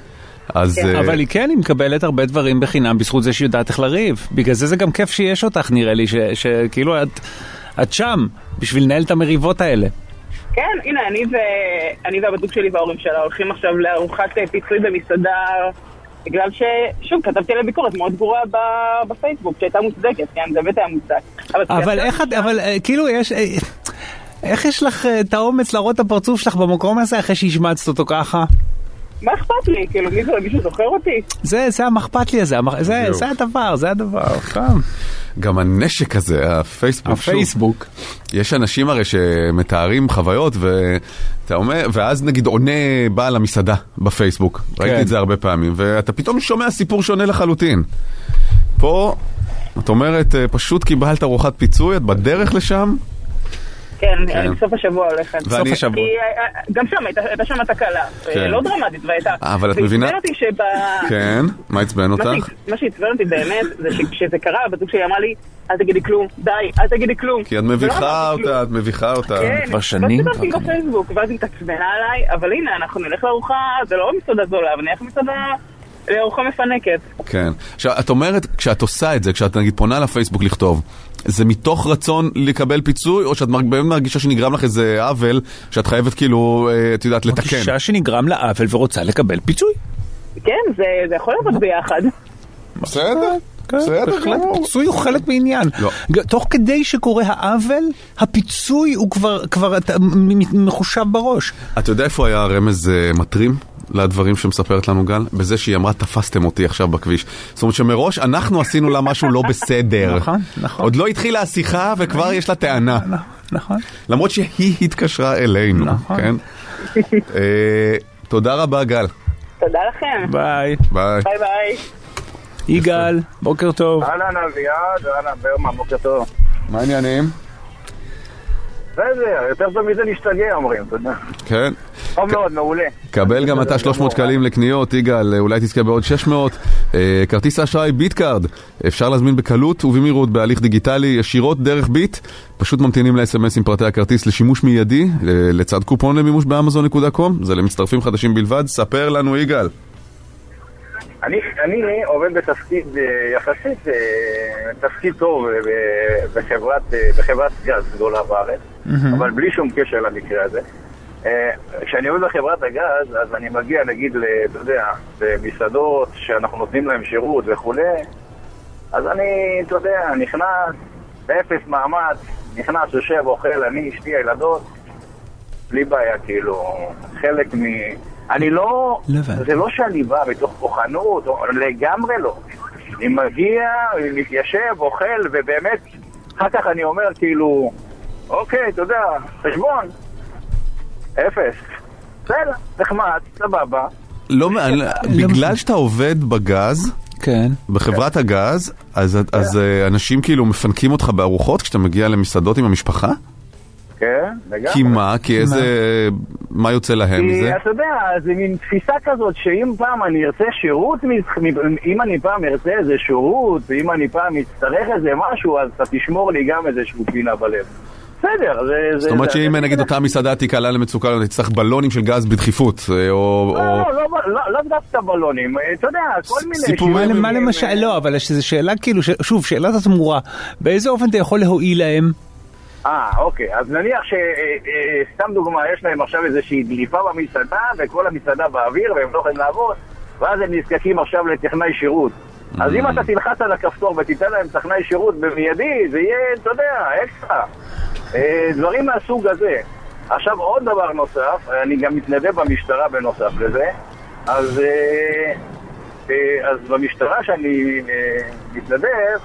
אז... אבל היא כן, היא מקבלת הרבה דברים בחינם בזכות זה שהיא יודעת איך לריב. בגלל זה זה גם כיף שיש אותך, נראה לי, שכאילו את, את שם, בשביל לנהל את המריבות האלה. כן, הנה, אני, ו... אני והבדוק שלי וההורים שלה הולכים עכשיו לארוחת פיצוי במסעדה, בגלל ששוב, כתבתי לה ביקורת מאוד גרועה בפייסבוק, שהייתה מוצדקת, כן, זה באמת היה מוצדק. אבל, אבל איך את, אבל כאילו יש... איך יש לך את האומץ להראות את הפרצוף שלך במקום הזה אחרי שהשמצת אותו ככה? מה אכפת לי? כאילו, מישהו, מישהו זוכר אותי? זה, זה המחפת לי הזה, זה, זה הדבר, זה הדבר. גם הנשק הזה, הפייסבוק. הפייסבוק. יש אנשים הרי שמתארים חוויות, ואתה אומר, ואז נגיד עונה בעל המסעדה בפייסבוק. ראיתי את זה הרבה פעמים, ואתה פתאום שומע סיפור שונה לחלוטין. פה, את אומרת, פשוט קיבלת ארוחת פיצוי, את בדרך לשם, כן, אני בסוף השבוע הולכת. בסוף השבוע. גם שם, הייתה שם תקלה. לא דרמטית, והייתה... אבל את מבינה? והצבן אותי שב... כן, מה הצבן אותך? מה שהצבן אותי באמת, זה שכשזה קרה, בדיוק שהיא אמרה לי, אל תגידי כלום, די, אל תגידי כלום. כי את מביכה אותה, את מביכה אותה. כן, כבר שנים. ואז סיפרתי בפייסבוק, ואז היא תצבנה עליי, אבל הנה, אנחנו נלך לארוחה, זה לא מסעדה זולה, אבל נלך מסעדה... לארוחה מפנקת. כן. עכשיו, את אומרת, כשאת עושה את זה, כשאת נגיד פונה לפייסבוק לכתוב, זה מתוך רצון לקבל פיצוי, או שאת באמת מרגישה שנגרם לך איזה עוול, שאת חייבת כאילו, את יודעת, לתקן? מרגישה שנגרם לעוול ורוצה לקבל פיצוי? כן, זה, זה יכול לעבוד ביחד. בסדר? בסדר, בהחלט, הפיצוי הוא חלק בעניין. תוך כדי שקורה העוול, הפיצוי הוא כבר מחושב בראש. אתה יודע איפה היה רמז מטרים? לדברים שמספרת לנו גל, בזה שהיא אמרה, תפסתם אותי עכשיו בכביש. זאת אומרת שמראש אנחנו עשינו לה משהו לא בסדר. נכון, נכון. עוד לא התחילה השיחה וכבר יש לה טענה. נכון. למרות שהיא התקשרה אלינו. נכון. כן? תודה רבה גל. תודה לכם. ביי. ביי. ביי ביי. יגאל, בוקר טוב. אהלן אביעד, אהלן ברמן, בוקר טוב. מה העניינים? בסדר, יותר טוב מזה להשתגע אומרים, אתה יודע. כן. טוב מאוד, מעולה. קבל גם אתה שלוש מאות שקלים לקניות, יגאל, אולי תזכה בעוד שש מאות. כרטיס האשראי ביטקארד, אפשר להזמין בקלות ובמהירות בהליך דיגיטלי ישירות דרך ביט, פשוט ממתינים ל-אס אם אס עם פרטי הכרטיס לשימוש מיידי, לצד קופון למימוש באמזון נקודה קום, זה למצטרפים חדשים בלבד. ספר לנו יגאל. אני, אני עובד בתפקיד יחסית, תפקיד טוב בחברת, בחברת גז גדולה בארץ, mm-hmm. אבל בלי שום קשר למקרה הזה. כשאני עובד בחברת הגז, אז אני מגיע, נגיד, אתה יודע, למסעדות שאנחנו נותנים להם שירות וכו', אז אני, אתה יודע, נכנס, באפס מאמץ, נכנס, יושב, אוכל, אני, אשתי, הילדות, בלי בעיה, כאילו, חלק מ... אני לא, זה לא שאני בא בתוך כוחנות, לגמרי לא. אני מגיע, מתיישב, אוכל, ובאמת, אחר כך אני אומר כאילו, אוקיי, אתה יודע, חשבון, אפס. בסדר, נחמד, סבבה. לא, בגלל שאתה עובד בגז, כן. בחברת הגז, אז אנשים כאילו מפנקים אותך בארוחות כשאתה מגיע למסעדות עם המשפחה? כן, לגמרי. כי מה? כי איזה... מה יוצא להם מזה? כי אתה יודע, זה מין תפיסה כזאת שאם פעם אני ארצה שירות, אם אני פעם ארצה איזה שירות, ואם אני פעם אצטרך איזה משהו, אז אתה תשמור לי גם איזשהו פינה בלב. בסדר, זה... זאת אומרת שאם נגיד אותה מסעדה תיקלה למצוקה, תצטרך בלונים של גז בדחיפות, או... לא דווקא בלונים, אתה יודע, כל מיני... סיפורים... מה למשל? לא, אבל יש איזו שאלה כאילו, שוב, שאלת התמורה, באיזה אופן אתה יכול להועיל להם? אה, אוקיי, אז נניח שסתם דוגמה, יש להם עכשיו איזושהי דליפה במסעדה, וכל המסעדה באוויר, והם לא יכולים לעבוד, ואז הם נזקקים עכשיו לטכנאי שירות. אז אם אתה תלחץ על הכפתור ותיתן להם טכנאי שירות במיידי, זה יהיה, אתה יודע, אקסטרה. דברים מהסוג הזה. עכשיו עוד דבר נוסף, אני גם מתנדב במשטרה בנוסף לזה, אז, אז במשטרה שאני מתנדב,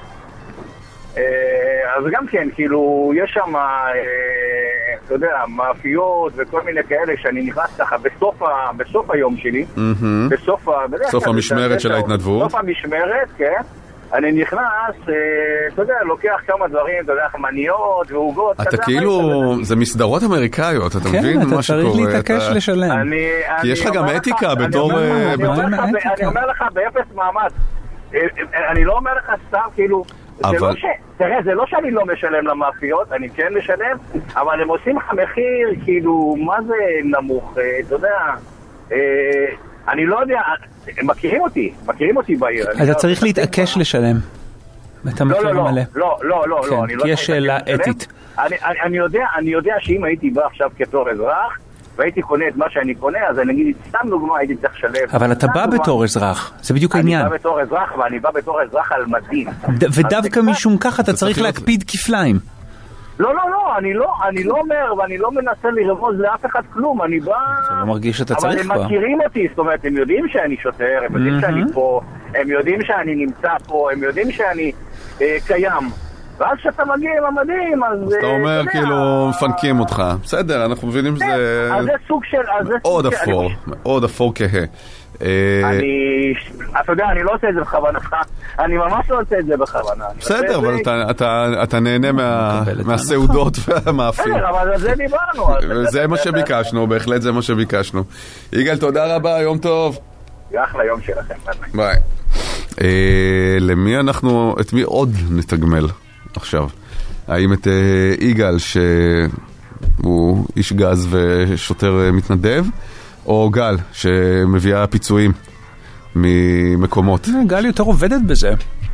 אז גם כן, כאילו, יש שם, אתה יודע, מאפיות וכל מיני כאלה שאני נכנס ככה בסוף, בסוף היום שלי, בסוף, בסוף המשמרת של ההתנדבות. בסוף המשמרת, כן. אני נכנס, אתה יודע, לוקח כמה דברים, אתה יודע, חמניות ועוגות. אתה כאילו, זה מסדרות אמריקאיות, אתה מבין מה שקורה? כן, אתה צריך להתעקש לשלם. כי יש לך גם אתיקה בתור... אני אומר לך באפס מאמץ, אני לא אומר לך סתם, כאילו... אבל... זה לא ש... תראה, זה לא שאני לא משלם למאפיות, אני כן משלם, אבל הם עושים לך מחיר, כאילו, מה זה נמוך, אתה יודע, אני לא יודע, הם מכירים אותי, מכירים אותי בעיר. אתה צריך להתעקש לשלם. אתה מכיר מלא. לא, לא, לא, לא. כי יש שאלה אתית. אני יודע שאם הייתי בא עכשיו כתור אזרח, והייתי קונה את מה שאני קונה, אז אני אגיד, סתם דוגמה, הייתי צריך לשלם. אבל אתה בא בתור אזרח, זה בדיוק העניין. אני בא בתור אזרח, ואני בא בתור אזרח על מדין. ודווקא משום כך אתה צריך להקפיד כפליים. לא, לא, לא, אני לא, אני לא אומר, ואני לא מנסה לרמוז לאף אחד כלום, אני בא... אתה לא מרגיש שאתה צריך כבר. אבל הם מכירים אותי, זאת אומרת, הם יודעים שאני שוטר, הם יודעים שאני פה, הם יודעים שאני נמצא פה, הם יודעים שאני קיים. ואז שאתה מגיע עם המדים, אז... אתה אומר, כאילו, מפנקים אותך. בסדר, אנחנו מבינים שזה... אז זה סוג של... מאוד אפור, מאוד אפור כהה. אני... אתה יודע, אני לא עושה את זה בכוונה. אני ממש לא עושה את זה בכוונה. בסדר, אבל אתה נהנה מהסעודות והמאפים. בסדר, אבל על זה דיברנו. זה מה שביקשנו, בהחלט זה מה שביקשנו. יגאל, תודה רבה, יום טוב. אחלה יום שלכם. ביי. למי אנחנו... את מי עוד נתגמל עכשיו? האם את יגאל שהוא איש גז ושוטר מתנדב, או גל שמביאה פיצויים ממקומות? גל יותר עובדת בזה.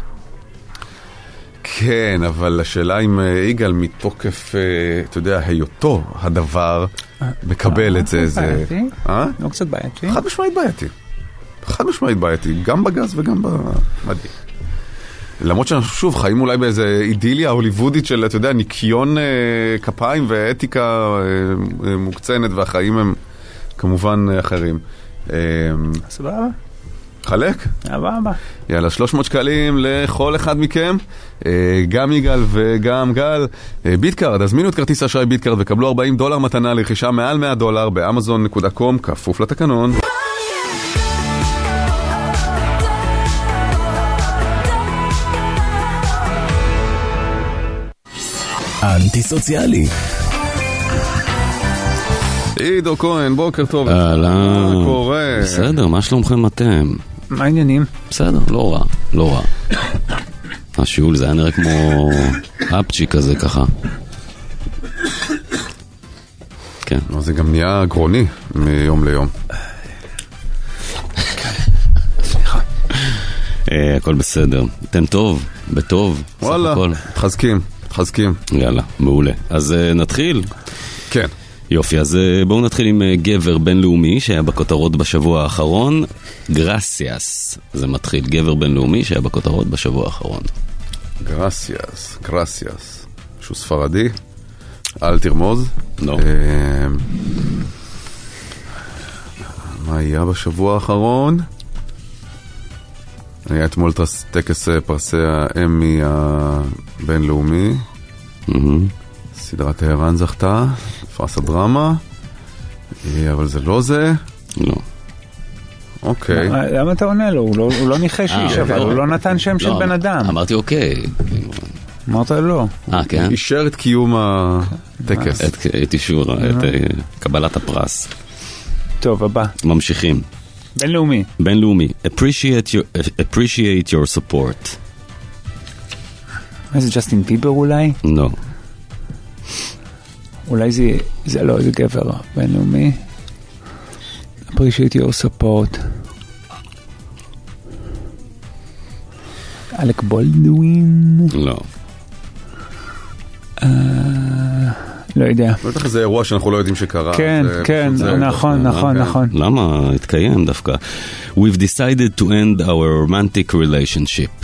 כן, אבל השאלה אם יגאל מתוקף, אתה יודע, היותו הדבר מקבל את זה. זה בעייתי? לא קצת בעייתי? חד משמעית בעייתי. חד משמעית בעייתי, גם בגז וגם במדים. למרות שאנחנו שוב חיים אולי באיזה אידיליה הוליוודית של, אתה יודע, ניקיון אה, כפיים ואתיקה אה, מוקצנת, והחיים הם כמובן אחרים. אה, סבבה. חלק? סבבה. יאללה, שלוש מאות שקלים לכל אחד מכם, אה, גם יגאל וגם גל. אה, ביטקארד, הזמינו את כרטיס האשראי ביטקארד וקבלו ארבעים דולר מתנה לרכישה מעל מאה דולר באמזון נקודה קום, כפוף לתקנון. אנטי סוציאלי. עידו כהן, בוקר טוב. אהלן. מה קורה? בסדר, מה שלומכם אתם? מה העניינים? בסדר, לא רע, לא רע. השיעול זה היה נראה כמו אפצ'י כזה ככה. כן. זה גם נהיה גרוני מיום ליום. סליחה. הכל בסדר. אתם טוב, בטוב. וואלה, תחזקים. חזקים. יאללה, מעולה. אז uh, נתחיל? כן. יופי, אז uh, בואו נתחיל עם uh, גבר בינלאומי שהיה בכותרות בשבוע האחרון. גרסיאס. זה מתחיל. גבר בינלאומי שהיה בכותרות בשבוע האחרון. גרסיאס, גרסיאס. שהוא ספרדי? אל תרמוז. לא. Uh, מה היה בשבוע האחרון? היה אתמול טקס פרסי האמי הבינלאומי. סדרת טהרן זכתה, פרס הדרמה, אבל זה לא זה. לא. אוקיי. למה אתה עונה לו? הוא לא ניחש איש, אבל הוא לא נתן שם של בן אדם. אמרתי אוקיי. אמרת לא. אה, כן? אישר את קיום הטקס. את אישור, את קבלת הפרס. טוב, הבא. ממשיכים. בינלאומי. בינלאומי. Appreciate your, appreciate your support. מה זה, ג'סטין ביבר אולי? לא. אולי זה, זה לא, זה גבר בינלאומי. Appreciate your support. אלק בולדווין? לא. לא יודע. בטח זה אירוע שאנחנו לא יודעים שקרה. כן, כן, נכון, נכון, נכון. למה? התקיים דווקא. We've decided to end our romantic relationship.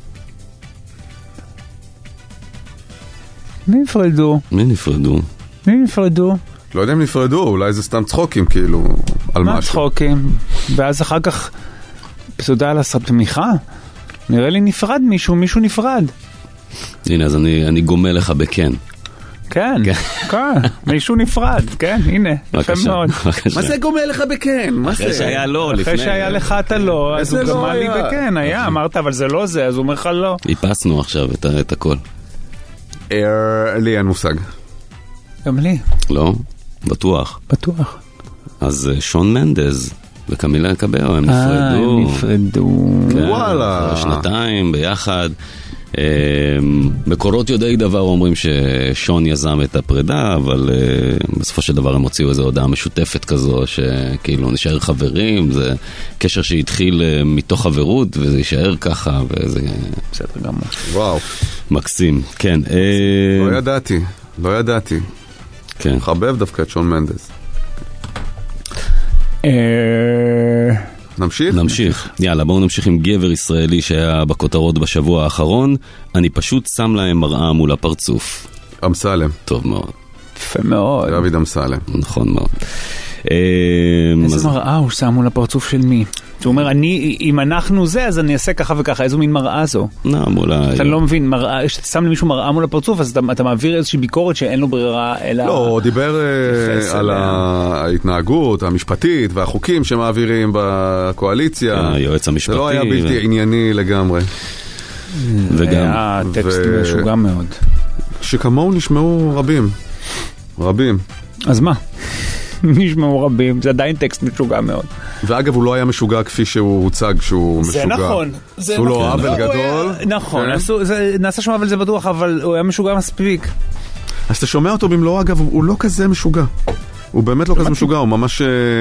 מי נפרדו? מי נפרדו? מי נפרדו? לא יודע אם נפרדו, אולי זה סתם צחוקים, כאילו, על משהו. מה צחוקים? ואז אחר כך פסודה על התמיכה? נראה לי נפרד מישהו, מישהו נפרד. הנה, אז אני, אני גומל לך בכן. כן, כן, מישהו נפרד, כן, הנה, יפה מאוד. מה זה גומל לך בכן? אחרי שהיה לא, לפני. אחרי שהיה לך אתה לא, אז הוא גמל לי בכן, היה, אמרת, אבל זה לא זה, אז הוא אומר לך לא. איפסנו עכשיו את הכל. לי אין מושג. גם לי. לא? בטוח. בטוח. אז שון מנדז וקמילה קבאו, הם נפרדו. הם נפרדו. וואלה. שנתיים ביחד. מקורות יודעי דבר אומרים ששון יזם את הפרידה, אבל בסופו של דבר הם הוציאו איזו הודעה משותפת כזו, שכאילו נשאר חברים, זה קשר שהתחיל מתוך חברות, וזה יישאר ככה, וזה בסדר גמור. וואו. מקסים, כן. לא ידעתי, לא ידעתי. כן. חבב דווקא את שון מנדס. נמשיך? נמשיך. יאללה, בואו נמשיך עם גבר ישראלי שהיה בכותרות בשבוע האחרון. אני פשוט שם להם מראה מול הפרצוף. אמסלם. טוב מאוד. יפה מאוד. דוד אמסלם. נכון מאוד. איזה מראה הוא שם מול הפרצוף של מי? הוא אומר, אני, אם אנחנו זה, אז אני אעשה ככה וככה. איזו מין מראה זו? לא, מול ה... אתה לא מבין, מראה, כשאתה שם למישהו מראה מול הפרצוף, אז אתה, אתה מעביר איזושהי ביקורת שאין לו ברירה, אלא... לא, הוא דיבר על ההתנהגות המשפטית והחוקים שמעבירים בקואליציה. היועץ המשפטי. זה לא היה בלתי ענייני לגמרי. וגם... היה טקסט משוגע מאוד. שכמוהו נשמעו רבים. רבים. אז מה? נשמעו רבים, זה עדיין טקסט משוגע מאוד. ואגב, הוא לא היה משוגע כפי שהוא הוצג שהוא משוגע. זה נכון. עשו לו עוול גדול. נכון, נעשה שם עוול זה בטוח, אבל הוא היה משוגע מספיק. אז אתה שומע אותו במלואו, אגב, הוא לא כזה משוגע. הוא באמת לא כזה משוגע, הוא ממש...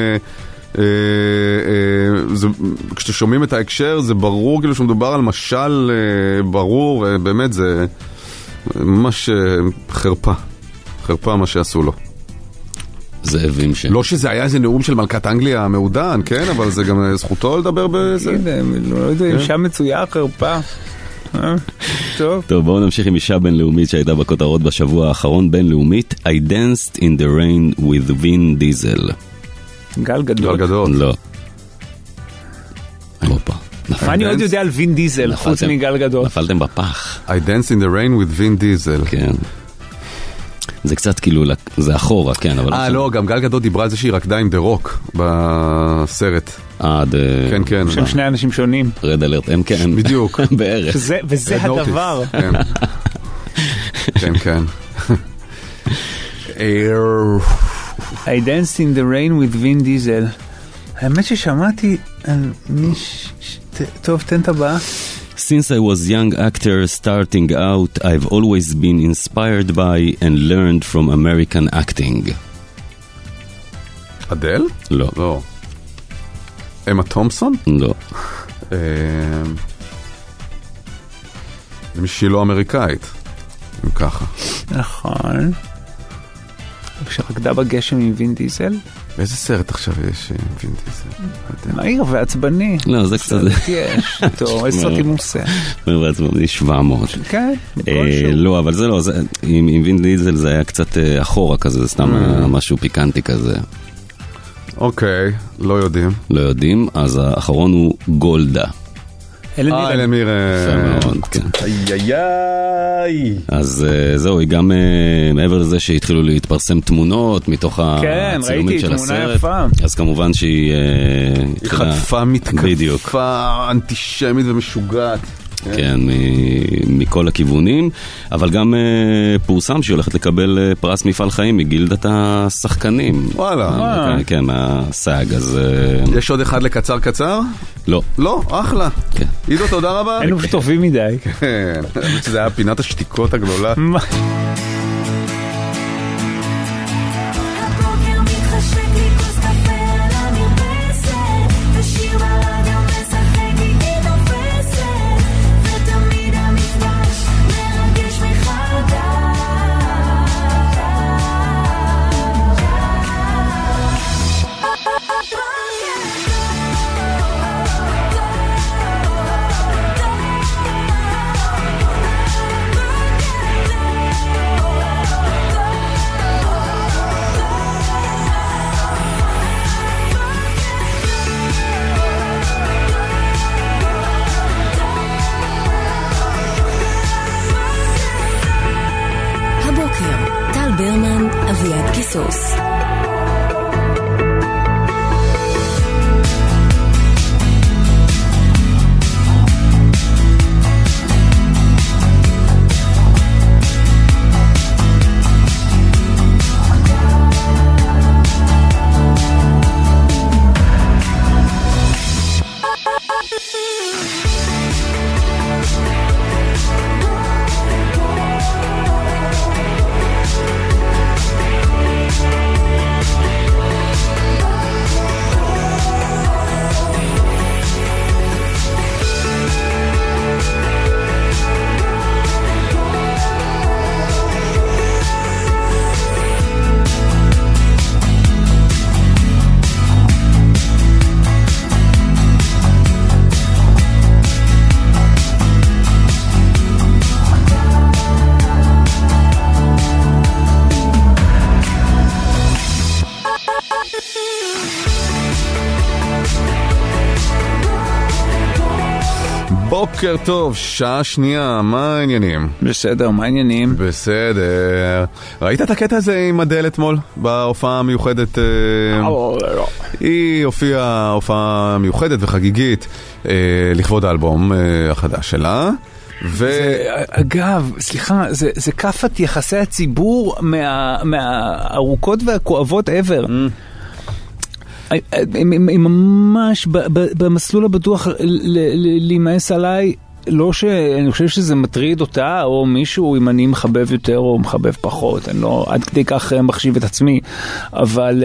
כשאתם שומעים את ההקשר, זה ברור כאילו שמדובר על משל ברור, ובאמת זה ממש חרפה. חרפה מה שעשו לו. זאבים ש... לא שזה היה איזה נאום של מלכת אנגליה המעודן, כן? אבל זה גם זכותו לדבר בזה. לא יודע, אישה מצויה, חרפה. טוב. טוב, בואו נמשיך עם אישה בינלאומית שהייתה בכותרות בשבוע האחרון, בינלאומית. I danced in the rain with Vin Diesel. גל גדול. גל גדול. לא. הופה. מה אני עוד יודע על וין דיזל, חוץ מגל גדול? נפלתם בפח. I danced in the rain with Vin Diesel. כן. זה קצת כאילו, זה אחורה, כן, אבל... אה, לא, גם גל גדול דיברה על זה שהיא רקדה עם דה רוק בסרט. אה, דה... כן, כן. שהם שני אנשים שונים. רד אלרט, הם כן. בדיוק. בערך. וזה הדבר. כן, כן. I danced in the rain with Vin Diesel. האמת ששמעתי על מיש... טוב, תן את הבאה. Since I was young actor starting out, I've always been inspired by and learned from American acting. אדל? לא. לא. אמה תומפסון? לא. זה מישהי לא אמריקאית, אם ככה. נכון. כשרקדה בגשם עם וין דיזל? באיזה סרט עכשיו יש עם וין דיזל? מהיר ועצבני. לא, זה קצת... יש, טוב, איזה סרטים הוא עושה. מהיר ועצבני, שבע מאות. כן, לא, אבל זה לא, עם וין דיזל זה היה קצת אחורה כזה, זה סתם משהו פיקנטי כזה. אוקיי, לא יודעים. לא יודעים, אז האחרון הוא גולדה. אה, אלן מירן. יפה מאוד, כן. איי איי. אז זהו, היא גם מעבר לזה שהתחילו להתפרסם תמונות מתוך הצילומים של הסרט. כן, ראיתי, תמונה יפה. אז כמובן שהיא... היא חטפה מתקפה אנטישמית ומשוגעת. כן, מכל הכיוונים, אבל גם פורסם שהיא הולכת לקבל פרס מפעל חיים מגילדת השחקנים. וואלה. כן, מהסאג, אז... יש עוד אחד לקצר קצר? לא. לא? אחלה. עידו, תודה רבה. היינו טובים מדי. כן, זה היה פינת השתיקות הגדולה. מה? ברמן, אביעד קיסוס. בוקר טוב, שעה שנייה, מה העניינים? בסדר, מה העניינים? בסדר. ראית את הקטע הזה עם אדל אתמול בהופעה המיוחדת? היא הופיעה הופעה מיוחדת וחגיגית לכבוד האלבום החדש שלה. ו... אגב, סליחה, זה, זה קפת יחסי הציבור מה, מהארוכות והכואבות ever. היא ממש במסלול הבטוח להימאס עליי, לא שאני חושב שזה מטריד אותה או מישהו אם אני מחבב יותר או מחבב פחות, אני לא עד כדי כך מחשיב את עצמי, אבל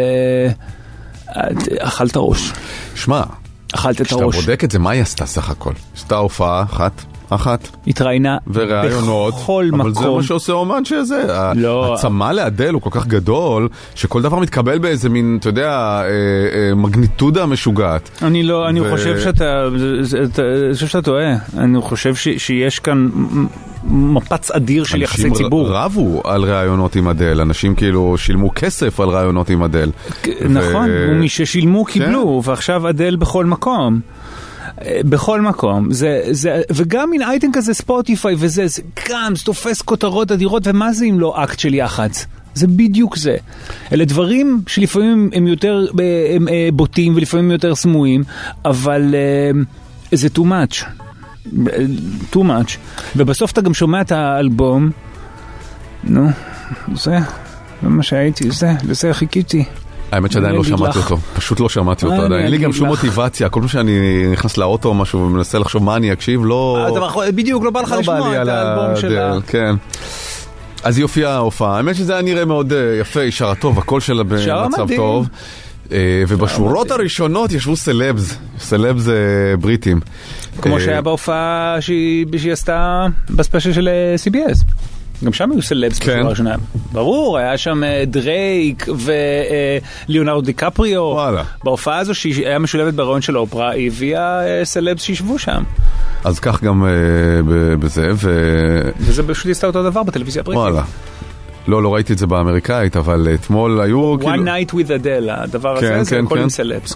אכלת ראש. שמע, אכלת את הראש. כשאתה בודק את זה, מה היא עשתה סך הכל? עשתה הופעה אחת? אחת. התראינה ורעיונות, בכל מקום. אבל זה מה שעושה אומן שזה. לא. הצמה לאדל הוא כל כך גדול, שכל דבר מתקבל באיזה מין, אתה יודע, מגניטודה משוגעת. אני לא, אני חושב שאתה, אני חושב שאתה טועה. אני חושב שיש כאן מפץ אדיר של יחסי ציבור. אנשים רבו על רעיונות עם אדל, אנשים כאילו שילמו כסף על רעיונות עם אדל. נכון, ומי ששילמו קיבלו, ועכשיו אדל בכל מקום. בכל מקום, זה, זה, וגם מן אייטם כזה ספוטיפיי וזה, זה גם, זה תופס כותרות אדירות, ומה זה אם לא אקט של יח"צ? זה בדיוק זה. אלה דברים שלפעמים הם יותר הם, הם, בוטים ולפעמים הם יותר סמויים, אבל זה too much. too much. ובסוף אתה גם שומע את האלבום, נו, זה, זה מה שהייתי, זה, לזה חיכיתי. האמת שעדיין לא שמעתי אותו, פשוט לא שמעתי אותו עדיין. אין לי גם שום מוטיבציה, כל פעם שאני נכנס לאוטו או משהו ומנסה לחשוב מה אני אקשיב, לא... בדיוק, לא בא לך לשמוע את האלבום שלה. כן. אז היא הופיעה ההופעה. האמת שזה היה נראה מאוד יפה, היא שרה טוב, הקול שלה במצב טוב. ובשורות הראשונות ישבו סלבס, סלבס בריטים. כמו שהיה בהופעה שהיא עשתה בספיישל של סי בי אס. גם שם היו סלבס בשורה ראשונה. ברור, היה שם דרייק וליאונרדו דיקפריו. בהופעה הזו שהיא היה משולבת ברעיון של האופרה, היא הביאה סלבס שישבו שם. אז כך גם בזה. וזה פשוט עשתה אותו דבר בטלוויזיה הבריטית. וואלה. לא, לא ראיתי את זה באמריקאית, אבל אתמול היו... One night with Adele, הדבר הזה, זה כל עם סלבס.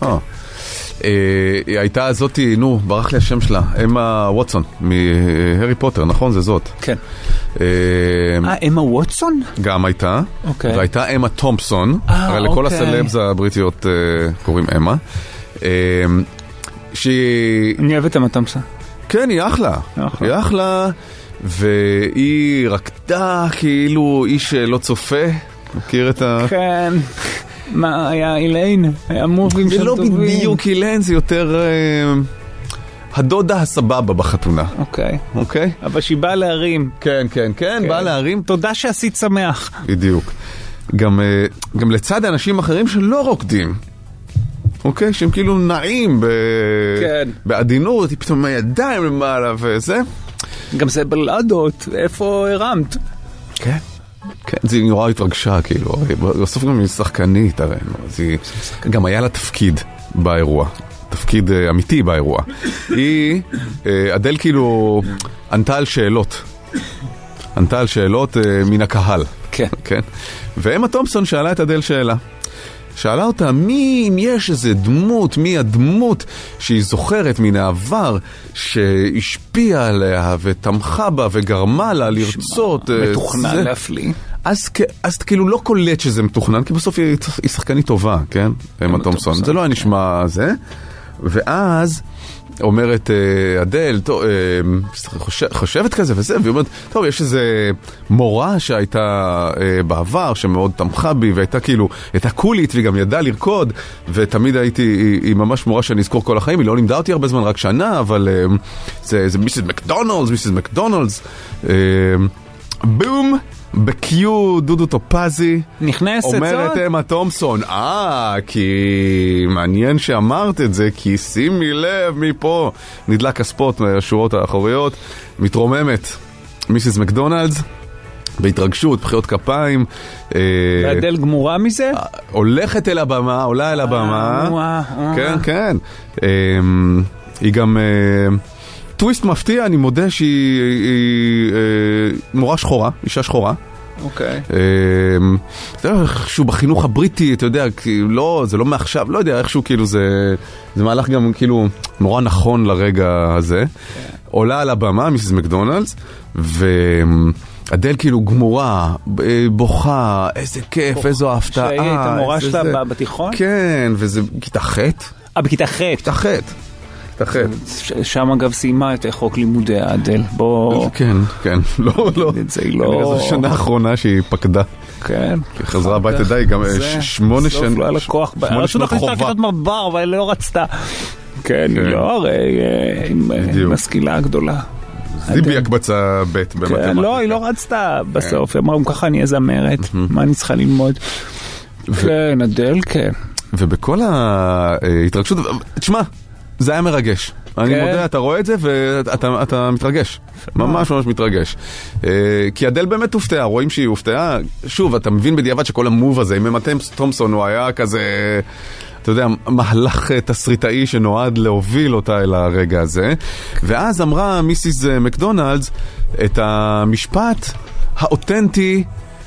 היא הייתה הזאתי, נו, ברח לי השם שלה, אמה ווטסון, מהרי פוטר, נכון? זה זאת. כן. אה, אמה ווטסון? גם הייתה. אוקיי. והייתה אמה תומפסון, הרי לכל הסלבס הבריטיות קוראים אמה. שהיא... אני אוהב את אמה תומפסון. כן, היא אחלה. היא אחלה, והיא רקדה כאילו איש לא צופה. מכיר את ה... כן. מה היה אילן? היה מובים שם טובים. ולא בדיוק אילן, זה יותר הדודה הסבבה בחתונה. אוקיי. אוקיי? אבל שהיא באה להרים. כן, כן, כן, באה להרים. תודה שעשית שמח. בדיוק. גם, גם לצד אנשים אחרים שלא רוקדים. אוקיי? שהם כאילו נעים ב... כן. בעדינות, פתאום הידיים למעלה וזה. גם זה בלדות, איפה הרמת? כן. כן, זה נורא התרגשה, כאילו, בסוף גם היא שחקנית, הרי, אז היא, גם היה לה תפקיד באירוע, תפקיד אמיתי באירוע. היא, אדל כאילו, ענתה על שאלות, ענתה על שאלות מן הקהל. כן. כן. ואמה תומפסון שאלה את אדל שאלה. שאלה אותה, מי, אם יש איזה דמות, מי הדמות שהיא זוכרת מן העבר, שהשפיעה עליה ותמכה בה וגרמה לה לרצות. מתוכנן להפליא. אז, אז כאילו לא קולט שזה מתוכנן, כי בסוף היא, היא שחקנית טובה, כן? אמה תומפסון. זה לא היה נשמע זה. ואז אומרת אדל, טוב, חושב, חושבת כזה וזה, והיא אומרת, טוב, יש איזה מורה שהייתה בעבר, שמאוד תמכה בי, והייתה כאילו, הייתה קולית, והיא גם ידעה לרקוד, ותמיד הייתי, היא, היא ממש מורה שאני אזכור כל החיים, היא לא לימדה אותי הרבה זמן, רק שנה, אבל זה, זה מיסיס מקדונלדס, מיסיס מקדונלדס, בום, בקיו דודו טופזי נכנסת אומרת אמה תומפסון, אה, כי מעניין שאמרת את זה, כי שימי לב מפה נדלק הספוט מהשורות האחוריות, מתרוממת מיסיס מקדונלדס בהתרגשות, בחיאות כפיים, ואדל גמורה מזה? הולכת אל הבמה, עולה אל הבמה, כן, כן, היא גם טוויסט מפתיע, אני מודה שהיא היא, היא, מורה שחורה, אישה שחורה, אוקיי. זה איכשהו בחינוך הבריטי, אתה יודע, לא, זה לא מעכשיו, לא יודע, איכשהו כאילו זה, זה מהלך גם כאילו נורא נכון לרגע הזה. עולה על הבמה, מיסיס מקדונלדס, ואדל כאילו גמורה, בוכה, איזה כיף, איזו הפתעה. שהיא את המורה שלה בתיכון? כן, וזה כיתה ח'. אה, בכיתה ח'. כיתה ח'. תחד. שם אגב סיימה את חוק לימודי האדל. בוא... כן, כן. לא, לא. זה לא... זו שנה האחרונה שהיא פקדה. כן. היא חזרה הביתה די, גם שמונה שנים. סוף לא היה לה כוח. שמונה שנות חובה. רצו להכניס מבר, אבל היא לא רצתה. כן, היא לא הרי משכילה גדולה. זיבי הקבצה ב' במתמטיקה. לא, היא לא רצתה בסוף. היא אמרה, ככה אני אזמרת. מה אני צריכה ללמוד? כן, אדל, כן. ובכל ההתרגשות... תשמע, זה היה מרגש. אני מודה, אתה רואה את זה ואתה מתרגש. ממש ממש מתרגש. כי אדל באמת הופתעה, רואים שהיא הופתעה. שוב, אתה מבין בדיעבד שכל המוב הזה, עם מטם תומסון הוא היה כזה, אתה יודע, מהלך תסריטאי שנועד להוביל אותה אל הרגע הזה. ואז אמרה מיסיס מקדונלדס את המשפט האותנטי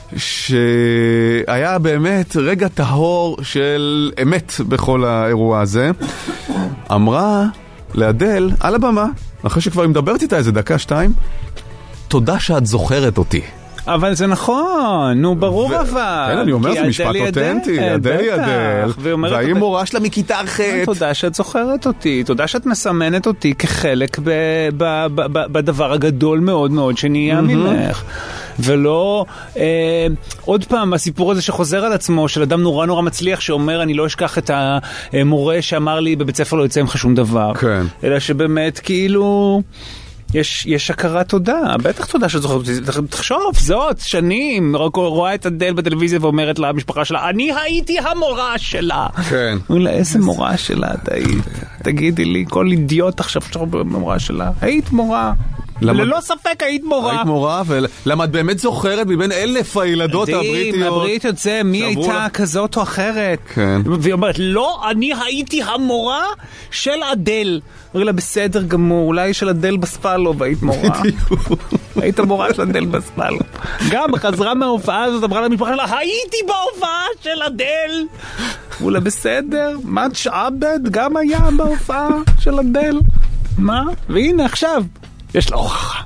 שהיה באמת רגע טהור של אמת בכל האירוע הזה. אמרה לאדל על הבמה, אחרי שכבר היא מדברת איתה איזה דקה, שתיים, תודה שאת זוכרת אותי. אבל זה נכון, נו ברור אבל. כן, אני אומר, זה משפט אותנטי, אדל היא אדל, והיא מורה שלה מכיתה ח'. תודה שאת זוכרת אותי, תודה שאת מסמנת אותי כחלק בדבר הגדול מאוד מאוד שנהיה ממך. ולא, אה, עוד פעם, הסיפור הזה שחוזר על עצמו, של אדם נורא נורא מצליח, שאומר, אני לא אשכח את המורה שאמר לי, בבית ספר לא יצא ממך שום דבר. כן. אלא שבאמת, כאילו, יש, יש הכרת תודה. בטח תודה שאת זוכרת אותי. תחשוב, זאת, שנים, רק רואה את אדל בטלוויזיה ואומרת למשפחה שלה, אני הייתי המורה שלה. כן. אומרים לה, איזה מורה שלה את היית? תגידי לי, כל אידיוט עכשיו במורה שלה. היית מורה. ללא ספק היית מורה. היית מורה, ולמה את באמת זוכרת מבין אלף הילדות הבריטיות. הבריטיות זה, מי הייתה כזאת או אחרת. כן. והיא אומרת, לא, אני הייתי המורה של אדל. אומרים לה, בסדר גמור, אולי של אדל בספלו, והיית מורה. היית המורה של אדל בספלו. גם חזרה מההופעה הזאת, אמרה למשפחה שלה, הייתי בהופעה של אדל. אמרו לה, בסדר, מאץ' עבד גם היה בהופעה של אדל. מה? והנה עכשיו. יש לה הוכחה.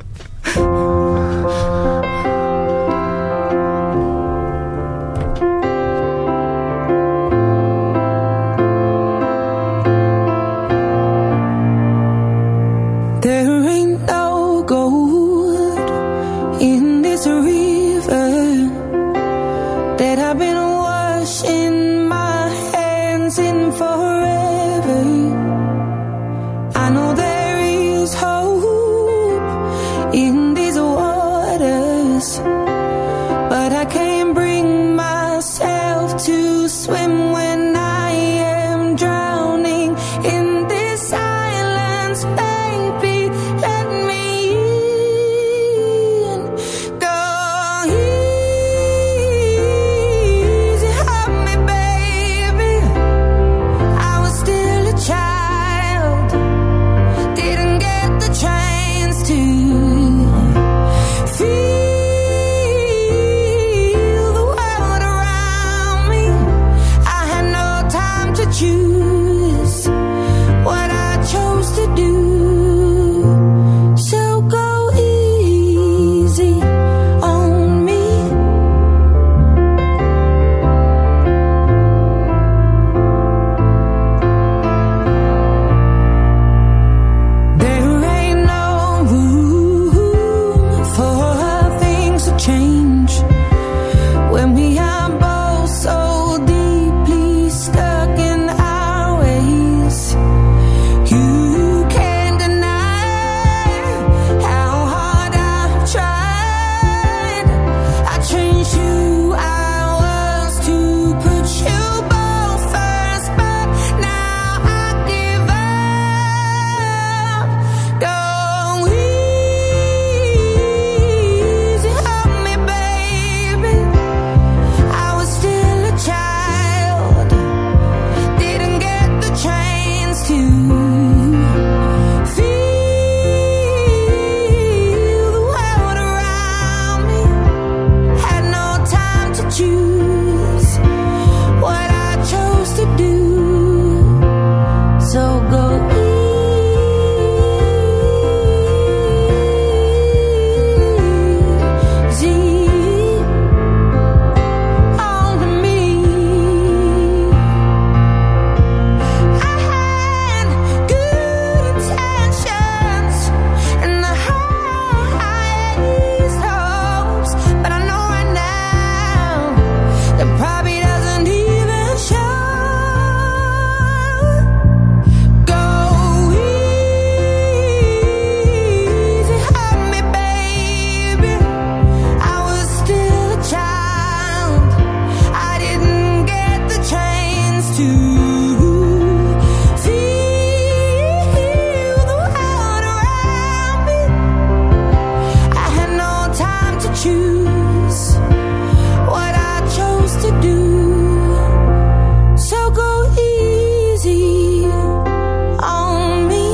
There ain't no gold in this river that I've been washing my hands in forever. I know there is hope in these waters, but I can't bring myself to swim when I am drowning in this silence, baby, let me in. Go easy, help me, baby. I was still a child, didn't get the chance to feel the world around me. I had no time to choose what I chose to do. So go easy on me. There ain't no room for things to change when we are both so deeply stuck in our ways. You can't deny how hard I've tried. I changed who I was to put you both first, but now I give up. Go easy, help me, baby. choose what I chose to do. So go easy on me.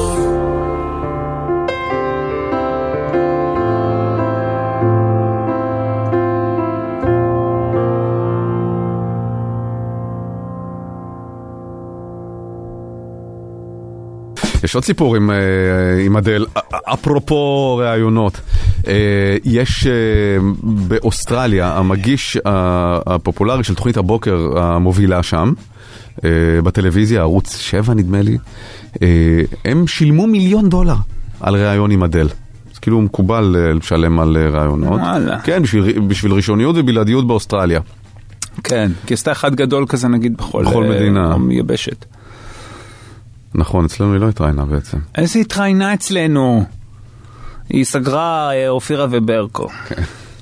יש עוד סיפור עם, עם אדל, אפרופו ראיונות. יש באוסטרליה, המגיש הפופולרי של תוכנית הבוקר המובילה שם, בטלוויזיה, ערוץ שבע נדמה לי, הם שילמו מיליון דולר על ראיון עם אדל. זה כאילו מקובל לשלם על ראיונות. כן, בשביל, בשביל ראשוניות ובלעדיות באוסטרליה. כן, כי עשתה אחד גדול כזה נגיד בכל, בכל מדינה. מייבשת. נכון, אצלנו היא לא התראיינה בעצם. איזה התראיינה אצלנו? היא סגרה אופירה וברקו. כן.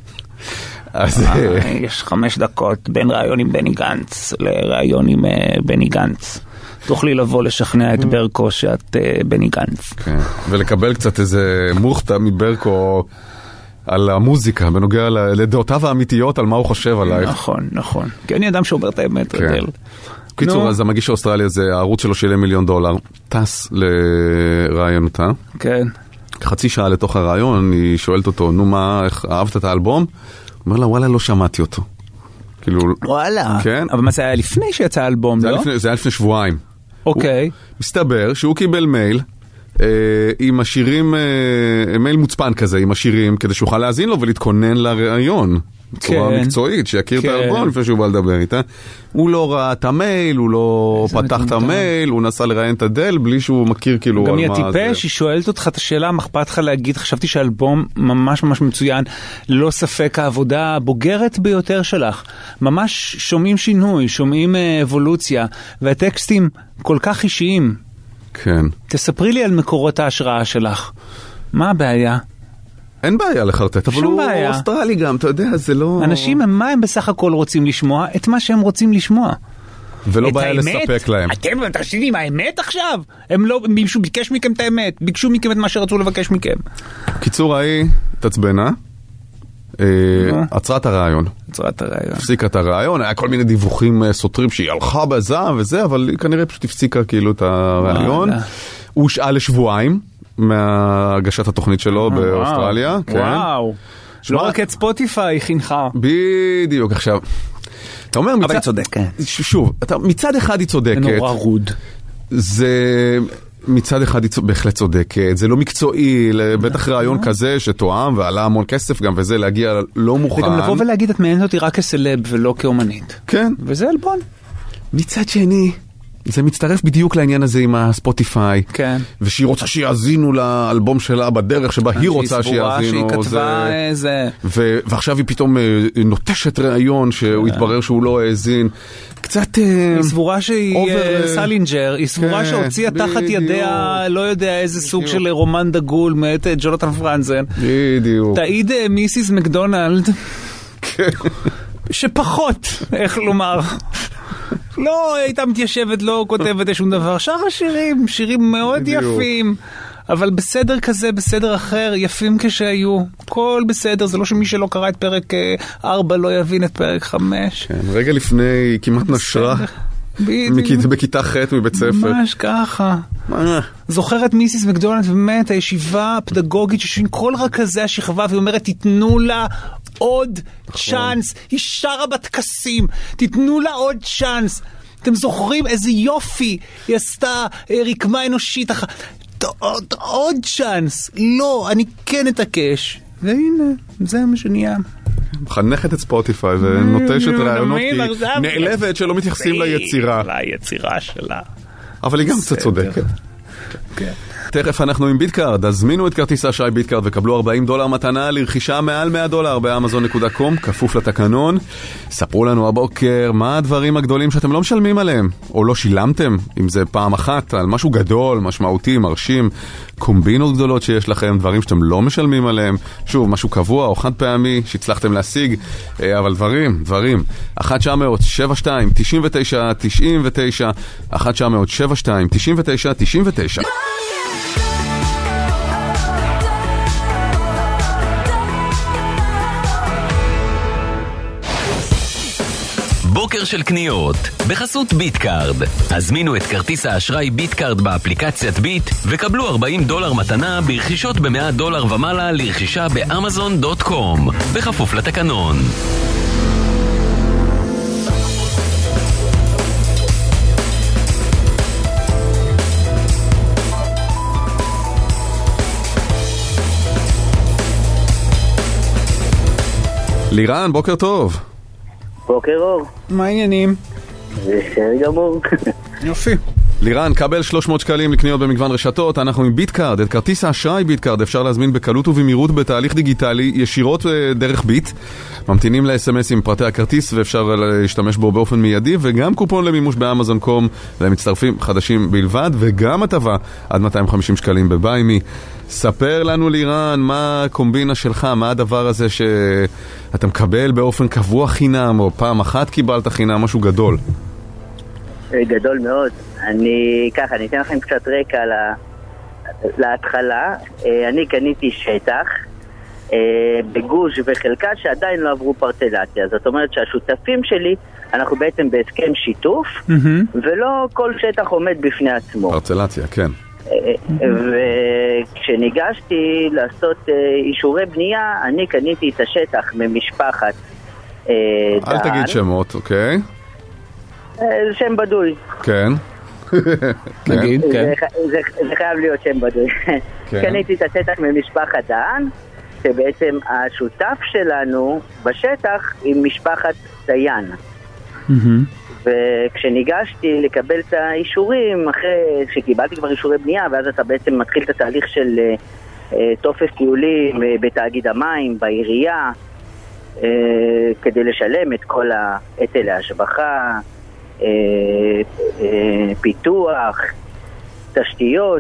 אז יש חמש דקות בין ראיון עם בני גנץ לראיון עם בני גנץ. תוכלי לבוא לשכנע את ברקו שאת בני גנץ. כן, ולקבל קצת איזה מוכתה מברקו על המוזיקה, בנוגע לדעותיו האמיתיות על מה הוא חושב עלייך. נכון, נכון. כי אני אדם שאומר את האמת, רדל. קיצור, אז המגיש האוסטרליה זה, הערוץ שלו שילם מיליון דולר, טס לרעיונתה. כן. חצי שעה לתוך הרעיון, היא שואלת אותו, נו מה, איך אהבת את האלבום? הוא אומר לה, וואלה, לא שמעתי אותו. כאילו... וואלה. כן. אבל מה זה היה לפני שיצא האלבום, זה לא? היה לפני, זה היה לפני שבועיים. אוקיי. הוא, מסתבר שהוא קיבל מייל, אה, עם השירים, אה, מייל מוצפן כזה, עם השירים, כדי שיוכל להזין לו ולהתכונן לרעיון. בצורה כן. מקצועית, שיכיר כן. את האלבום לפני שהוא בא לדבר איתה. הוא לא ראה את המייל, הוא לא פתח את המייל, הוא נסע לראיין את אדל, בלי שהוא מכיר כאילו גם על היא מה זה. הטיפש, היא שואלת אותך את השאלה, מה אכפת לך להגיד, חשבתי שהאלבום ממש ממש מצוין, לא ספק העבודה הבוגרת ביותר שלך. ממש שומעים שינוי, שומעים אבולוציה, והטקסטים כל כך אישיים. כן. תספרי לי על מקורות ההשראה שלך. מה הבעיה? אין בעיה לחרטט, אבל הוא בעיה. אוסטרלי גם, אתה יודע, זה לא... אנשים, מה הם בסך הכל רוצים לשמוע? את מה שהם רוצים לשמוע. ולא את בעיה האמת? לספק להם. אתם תרשידים האמת עכשיו? הם לא, מישהו ביקש מכם את האמת, ביקשו מכם את מה שרצו לבקש מכם. קיצור, ההיא תצבנה, עצרה את הרעיון. עצרה את הרעיון. הפסיקה את הרעיון, היה כל מיני דיווחים סותרים שהיא הלכה בזעם וזה, אבל היא כנראה פשוט הפסיקה כאילו את הרעיון. הוא הושעה לשבועיים מהגשת התוכנית שלו באוסטרליה. וואו. לא רק את ספוטיפיי היא חינכה. בדיוק, עכשיו. אתה אומר, אבל היא צודקת. שוב, מצד אחד היא צודקת. זה נורא רוד. זה... מצד אחד היא בהחלט צודקת, זה לא מקצועי, בטח רעיון כזה שתואם ועלה המון כסף גם וזה להגיע לא מוכן. וגם לבוא ולהגיד את מעניינת אותי רק כסלב ולא כאומנית. כן. וזה אלבון. מצד שני, זה מצטרף בדיוק לעניין הזה עם הספוטיפיי. כן. ושהיא רוצה שיאזינו לאלבום שלה בדרך שבה היא רוצה שיאזינו. שהיא כתבה איזה... ועכשיו היא פתאום נוטשת רעיון שהוא יתברר שהוא לא האזין. קצת... היא סבורה שהיא סלינג'ר, היא סבורה שהוציאה תחת ידיה לא יודע איזה סוג של רומן דגול מאת ג'ונתן פרנזן. בדיוק. תעיד מיסיס מקדונלד. כן. שפחות, איך לומר... לא הייתה מתיישבת, לא כותבת שום דבר. שאר השירים, שירים מאוד בדיוק. יפים, אבל בסדר כזה, בסדר אחר, יפים כשהיו. כל בסדר, זה לא שמי שלא קרא את פרק ארבע לא יבין את פרק חמש. כן, רגע לפני כמעט נשרה. בכיתה ח' מבית ספר. ממש ככה. זוכרת מיסיס מקדונלד באמת הישיבה הפדגוגית ששווים כל רכזי השכבה והיא אומרת תיתנו לה עוד צ'אנס, היא שרה בטקסים, תיתנו לה עוד צ'אנס. אתם זוכרים איזה יופי היא עשתה רקמה אנושית, עוד צ'אנס. לא, אני כן אתעקש. והנה, זה מה שנהיה. מחנכת את ספוטיפיי ונוטשת רעיונות כי נעלבת שלא מתייחסים ליצירה. ליצירה שלה. אבל היא גם קצת צודקת. כן. תכף אנחנו עם ביטקארד, הזמינו את כרטיס האשראי ביטקארד וקבלו ארבעים דולר מתנה לרכישה מעל מאה דולר באמזון נקודה קום, כפוף לתקנון. ספרו לנו הבוקר מה הדברים הגדולים שאתם לא משלמים עליהם, או לא שילמתם, אם זה פעם אחת, על משהו גדול, משמעותי, מרשים, קומבינות גדולות שיש לכם, דברים שאתם לא משלמים עליהם, שוב, משהו קבוע או חד פעמי שהצלחתם להשיג, אבל דברים, דברים. אחת תשע אפס אפס שבע שתיים תשעים ותשע תשעים ותשע, אחת תשע אפס אפס שבע שתיים תשעים ותשע תשעים ותשע. בוקר של קניות, בחסות ביטקארד. הזמינו את כרטיס האשראי ביטקארד באפליקציית ביט, וקבלו ארבעים דולר מתנה ברכישות ב-מאה דולר ומעלה לרכישה באמזון דוט קום, בכפוף לתקנון. לירן, בוקר טוב. בוקר אור. מה העניינים? בסדר גמור. יופי. לירן, קבל שלוש מאות שקלים לקניות במגוון רשתות. אנחנו עם ביטקארד. את כרטיס האשראי ביטקארד אפשר להזמין בקלות ובמהירות בתהליך דיגיטלי ישירות דרך ביט. ממתינים ל-אס אם אס עם פרטי הכרטיס ואפשר להשתמש בו באופן מיידי, וגם קופון למימוש באמזון קום למצטרפים חדשים בלבד, וגם הטבה עד מאתיים וחמישים שקלים בביי מי. ספר לנו לירן, מה הקומבינה שלך, מה הדבר הזה שאתה מקבל באופן קבוע חינם, או פעם אחת קיבלת חינם, משהו גדול? גדול מאוד. אני ככה, אני אתן לכם קצת רקע לה, להתחלה. אני קניתי שטח בגוש וחלקה שעדיין לא עברו פרצלציה. זאת אומרת שהשותפים שלי, אנחנו בעצם בהסכם שיתוף, ולא כל שטח עומד בפני עצמו. פרצלציה, כן. וכשניגשתי לעשות אישורי בנייה, אני קניתי את השטח ממשפחת דן. אל תגיד שמות, אוקיי? שם בדוי. כן. נגיד, כן. זה חייב להיות שם בדוי. קניתי את השטח ממשפחת דן, שבעצם השותף שלנו בשטח עם משפחת דיין. וכשניגשתי לקבל את האישורים, אחרי שקיבלתי כבר אישורי בנייה, ואז אתה בעצם מתחיל את התהליך של טופס טיולי בתאגיד המים, בעירייה, כדי לשלם את כל היטלי השבחה, פיתוח, תשתיות.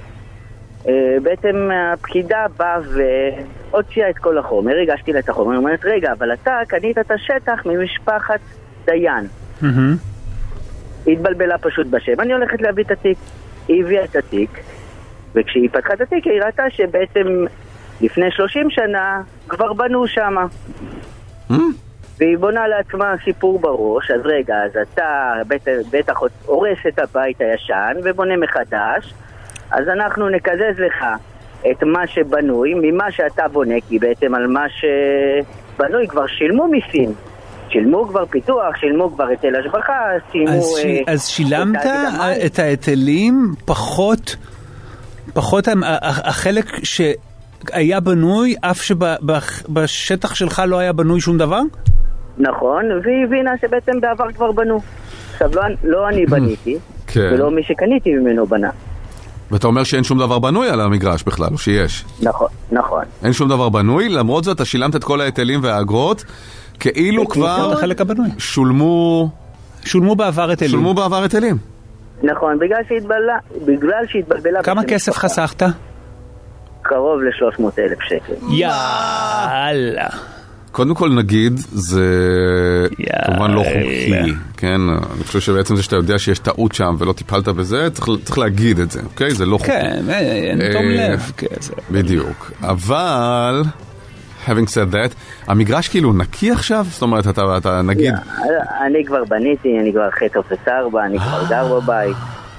בעצם הפקידה באה והוציאה את כל החומר, הגשתי לה את החומר, אומרת, רגע, אבל אתה קנית את השטח ממשפחת דיין. היא התבלבלה פשוט בשם. אני הולכת להביא את התיק. היא הביאה את התיק, וכשהיא פתחה את התיק היא ראתה שבעצם לפני שלושים שנה כבר בנו שמה. והיא בונה לעצמה סיפור בראש. אז רגע, אז אתה בטח הורס את הבית הישן ובונה מחדש, אז אנחנו נקזז לך את מה שבנוי ממה שאתה בונה, כי בעצם על מה שבנוי כבר שילמו מיסים, שילמו כבר פיתוח, שילמו כבר היטל השבחה, סיימו... אז, ש... uh, אז שילמת את ההיטלים פחות, פחות החלק שהיה בנוי, אף שבשטח שלך לא היה בנוי שום דבר? נכון, והיא הבינה שבעצם בעבר כבר בנו. עכשיו, לא, לא אני בניתי, כן. ולא מי שקניתי ממנו בנה. ואתה אומר שאין שום דבר בנוי על המגרש בכלל, או שיש? נכון, נכון. אין שום דבר בנוי, למרות זאת אתה שילמת את כל ההיטלים והאגרות, כאילו כבר שולמו... שולמו בעבר היטלים. שולמו בעבר היטלים. נכון, בגלל שהתבלבלה, בגלל שהתבלבלה... כמה כסף חסכת? קרוב ל-שלוש מאות אלף שקל. יאללה. קודם כל נגיד, זה כמובן לא חוקי, כן? אני חושב שבעצם זה שאתה יודע שיש טעות שם ולא טיפלת בזה, צריך להגיד את זה, אוקיי? זה לא חוקי. כן, אין תום לב. בדיוק. אבל... having said that, המגרש כאילו נקי עכשיו? זאת אומרת, אתה, אתה נגיד... אני כבר בניתי, אני כבר אחרי טופס ארבע, אני כבר גר בבית.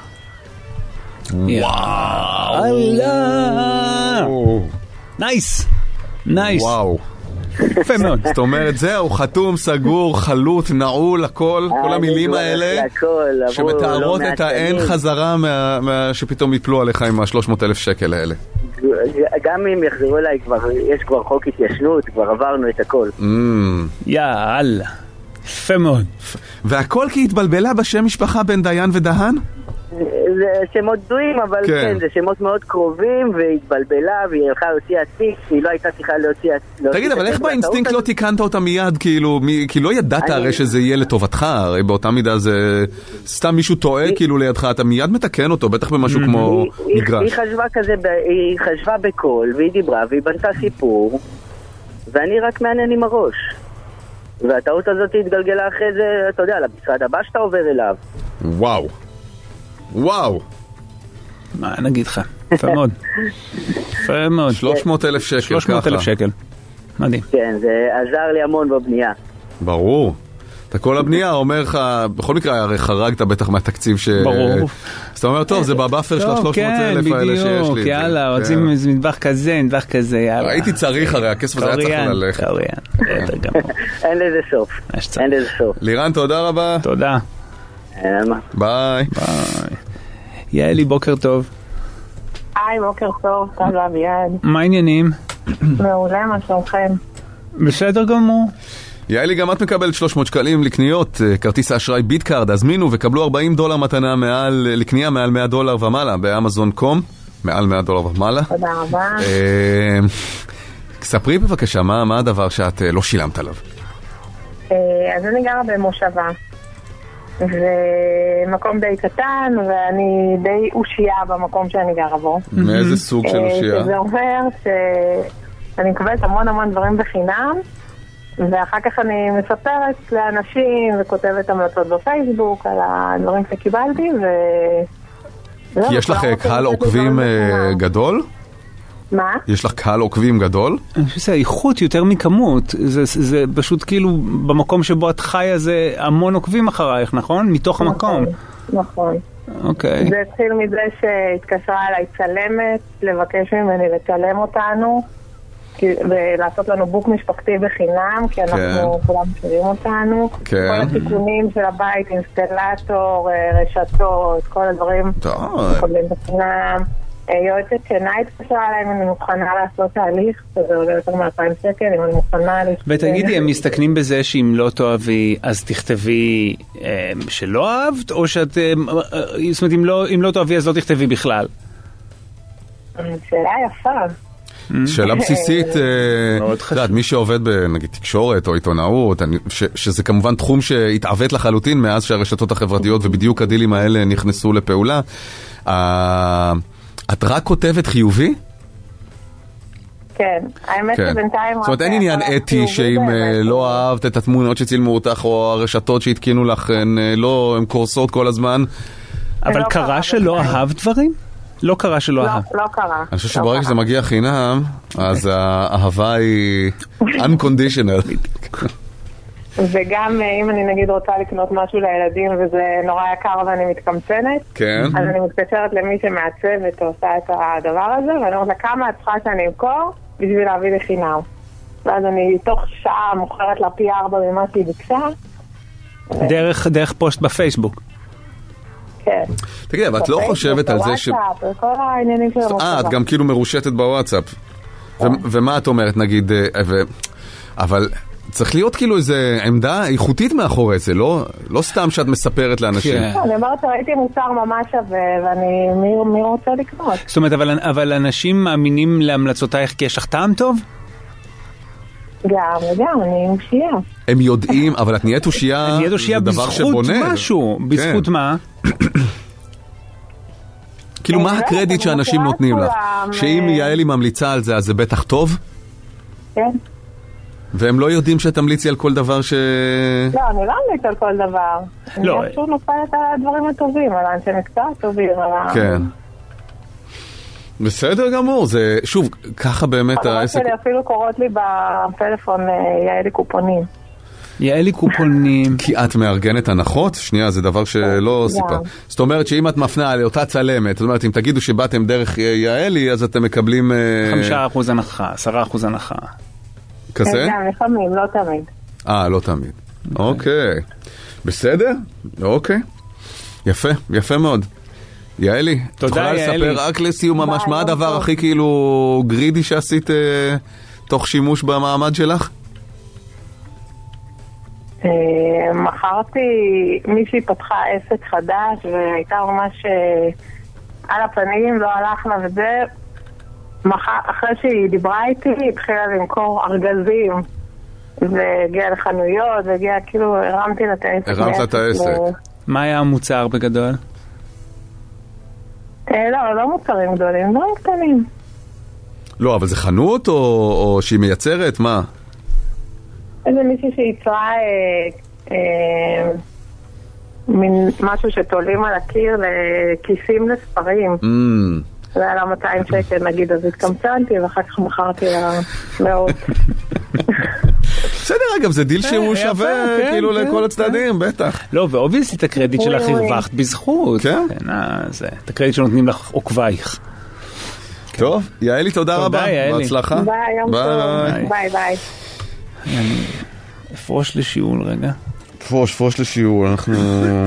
וואו. נייס. נייס. וואו. יפה מאוד. זאת אומרת, זהו, חתום, סגור, חלוט, נעול, הכל, כל המילים האלה, שמתארות את האין חזרה שפתאום יפלו עליך עם ה-שלוש מאות אלף שקל האלה. גם אם יחזרו אליי, יש כבר חוק התיישנות, כבר עברנו את הכל. יאללה, יפה מאוד. והכל כי התבלבלה בשם משפחה בין דיין ודהן? זה שמות דויים, אבל כן. כן, זה שמות מאוד קרובים, והתבלבלה, והיא הלכה להוציא עתיק, היא לא הייתה צריכה להוציא עתיק. תגיד, אבל איך באינסטינקט לא תיקנת אותה מיד, כאילו, מ... כי לא ידעת הרי שזה יהיה לטובתך, הרי באותה מידה זה סתם מישהו טועה כאילו לידך, אתה מיד מתקן אותו, בטח במשהו כמו מגרש. היא חשבה כזה, היא חשבה בקול, והיא דיברה, והיא בנתה סיפור, ואני רק מעניין עם הראש. והטעות הזאת התגלגלה אחרי זה, אתה יודע, למשרד הבא שאתה עובר אליו. וואו. וואו. מה נגיד לך? יפה מאוד. יפה מאוד. שלוש מאות אלף שקל ככה. שלוש מאות אלף שקל. מדהים. כן, זה עזר לי המון בבנייה. ברור. אתה כל הבנייה אומר לך, בכל מקרה הרי חרגת בטח מהתקציב ש... ברור. אז אתה אומר, טוב, זה בבאפר של ה-שלוש מאות אלף האלה שיש לי. בדיוק, יאללה, רוצים איזה מטבח כזה, מטבח כזה, יאללה. הייתי צריך, הרי הכסף הזה היה צריך ללכת. קוריאן, בסדר גמור. אין לזה סוף. אין לזה סוף. לירן, תודה רבה. תודה. ביי. ביי. יעלי, בוקר טוב. היי, בוקר טוב, טל ואביעד. מה העניינים? מעולה, מה שלומכם? בסדר גמור. יעלי, גם את מקבלת שלוש מאות שקלים לקניות, כרטיס האשראי ביטקארד, הזמינו וקבלו ארבעים דולר מתנה מעל, לקנייה מעל מאה דולר ומעלה באמזון דוט קום, מעל מאה דולר ומעלה. תודה רבה. ספרי בבקשה, מה, מה הדבר שאת לא שילמת עליו? אז אני גרה במושבה, ומקום די קטן, ואני די אושייה במקום שאני גרה בו. מאיזה סוג של אושייה? זה אומר שאני מקבלת המון המון דברים בחינם, ואחר כך אני מספרת לאנשים וכותבת המלצות בפייסבוק על הדברים שקיבלתי ו... כי יש לך קהל עוקבים גדול? מה? יש לך קהל עוקבים גדול? אני חושב שזה איכות יותר מכמות. זה, זה פשוט כאילו במקום שבו את חיה זה המון עוקבים אחרייך, נכון? מתוך המקום. נכון. אוקיי. זה התחיל מזה שהתקשרה אליי צלמת לבקש ממני לצלם אותנו ולעשות לנו בוק משפחתי בחינם, כי אנחנו כולם מכירים אותנו. כל התיקונים של הבית, אינסטלטור, רשתות, כל הדברים מקבלים בחינם. יועצת שנה התקשרה אליי אם אני מוכנה לעשות תהליך, שזה עולה יותר מ-אלפיים שקל, אם אני מוכנה... ותגידי, הם מסתכנים בזה שאם לא תאהבי, אז תכתבי שלא אהבת, או שאת... זאת אומרת, אם לא תאהבי, אז לא תכתבי בכלל? שאלה יפה. שאלה בסיסית, מי שעובד בנגיד תקשורת או עיתונאות, שזה כמובן תחום שהתעוות לחלוטין מאז שהרשתות החברתיות ובדיוק הדילים האלה נכנסו לפעולה, את רק כותבת חיובי? כן, האמת שבינתיים... זאת אומרת, אין עניין אתי שאם לא אהבת את התמונות שצילמו אותך או הרשתות שהתקינו לך, הן קורסות כל הזמן. אבל קרה שלא אהבת דברים? לא קרה שלא אהב. לא קרה. אני חושב שברגע שזה מגיע חינם, אז האהבה היא unconditional. וגם אם אני נגיד רוצה לקנות משהו לילדים וזה נורא יקר ואני מתקמצנת, אז אני מתקשרת למי שמעצבת או עושה את הדבר הזה, ואני אומרת לה כמה את צריכה שאני אמכור בשביל להביא לחינם. ואז אני תוך שעה מוכרת לה פי ארבע ממה שהיא ביקשה. דרך פוסט בפייסבוק. כן. תגיד, אבל את לא חושבת על זה ש... בוואטסאפ, כל העניינים של המושבה. אה, את גם כאילו מרושתת בוואטסאפ. ומה את אומרת, נגיד, אבל צריך להיות כאילו איזה עמדה איכותית מאחורי זה, לא סתם שאת מספרת לאנשים. אני אומרת שראיתי מוצר ממש שווה, ואני, מי רוצה לקנות? זאת אומרת, אבל אנשים מאמינים להמלצותייך כי יש לך טעם טוב? גם, וגם, אני אושייה. הם יודעים, אבל את נהיית אושייה, זה דבר שבונה. בזכות משהו, בזכות מה? כאילו, מה הקרדיט שאנשים נותנים לך? שאם יעלי ממליצה על זה, אז זה בטח טוב? כן. והם לא יודעים שתמליצי על כל דבר ש... לא, אני לא ממליץ על כל דבר. לא. אני פשוט נופלת על הדברים הטובים, על האנשי מקצוע הטובים, על ה... כן. בסדר גמור, זה, שוב, ככה באמת העסק... אבל אפילו קורות לי בפלאפון יעלי קופונים. יעלי קופונים. כי את מארגנת הנחות? שנייה, זה דבר שלא סיפר. זאת אומרת שאם את מפנה לאותה צלמת, זאת אומרת, אם תגידו שבאתם דרך יעלי, אז אתם מקבלים... חמישה אחוז הנחה, עשרה אחוז הנחה. כזה? גם, לפעמים, לא תמיד. אה, לא תמיד. אוקיי. בסדר? אוקיי. יפה, יפה מאוד. יעלי, את יכולה לספר רק לסיום ממש מה הדבר הכי כאילו גרידי שעשית תוך שימוש במעמד שלך? מכרתי, מישהי פתחה עסק חדש והייתה ממש על הפנים, לא הלך לה וזה, אחרי שהיא דיברה איתי היא התחילה למכור ארגזים והגיעה לחנויות והגיעה כאילו, הרמתי לה את העסק. הרמת לה את העסק. מה היה המוצר בגדול? לא, לא מוצרים גדולים, דברים קטנים. לא, אבל זה חנות או שהיא מייצרת? מה? איזה מישהי שיצרה מין משהו שתולים על הקיר לכיסים לספרים. זה היה לה מאתיים שקל נגיד, אז התקמצנתי ואחר כך מכרתי לה מאות. בסדר, אגב, זה דיל שהוא שווה כאילו לכל הצדדים, בטח. לא, ואובייסלי את הקרדיט שלך הרווחת בזכות. כן? את הקרדיט שנותנים לך עוקבייך. טוב, יעלי, תודה רבה. בהצלחה. ביי, יום טוב. ביי, ביי. אני אפרוש לשיעול רגע. פרוש, פרוש לשיעול. אנחנו...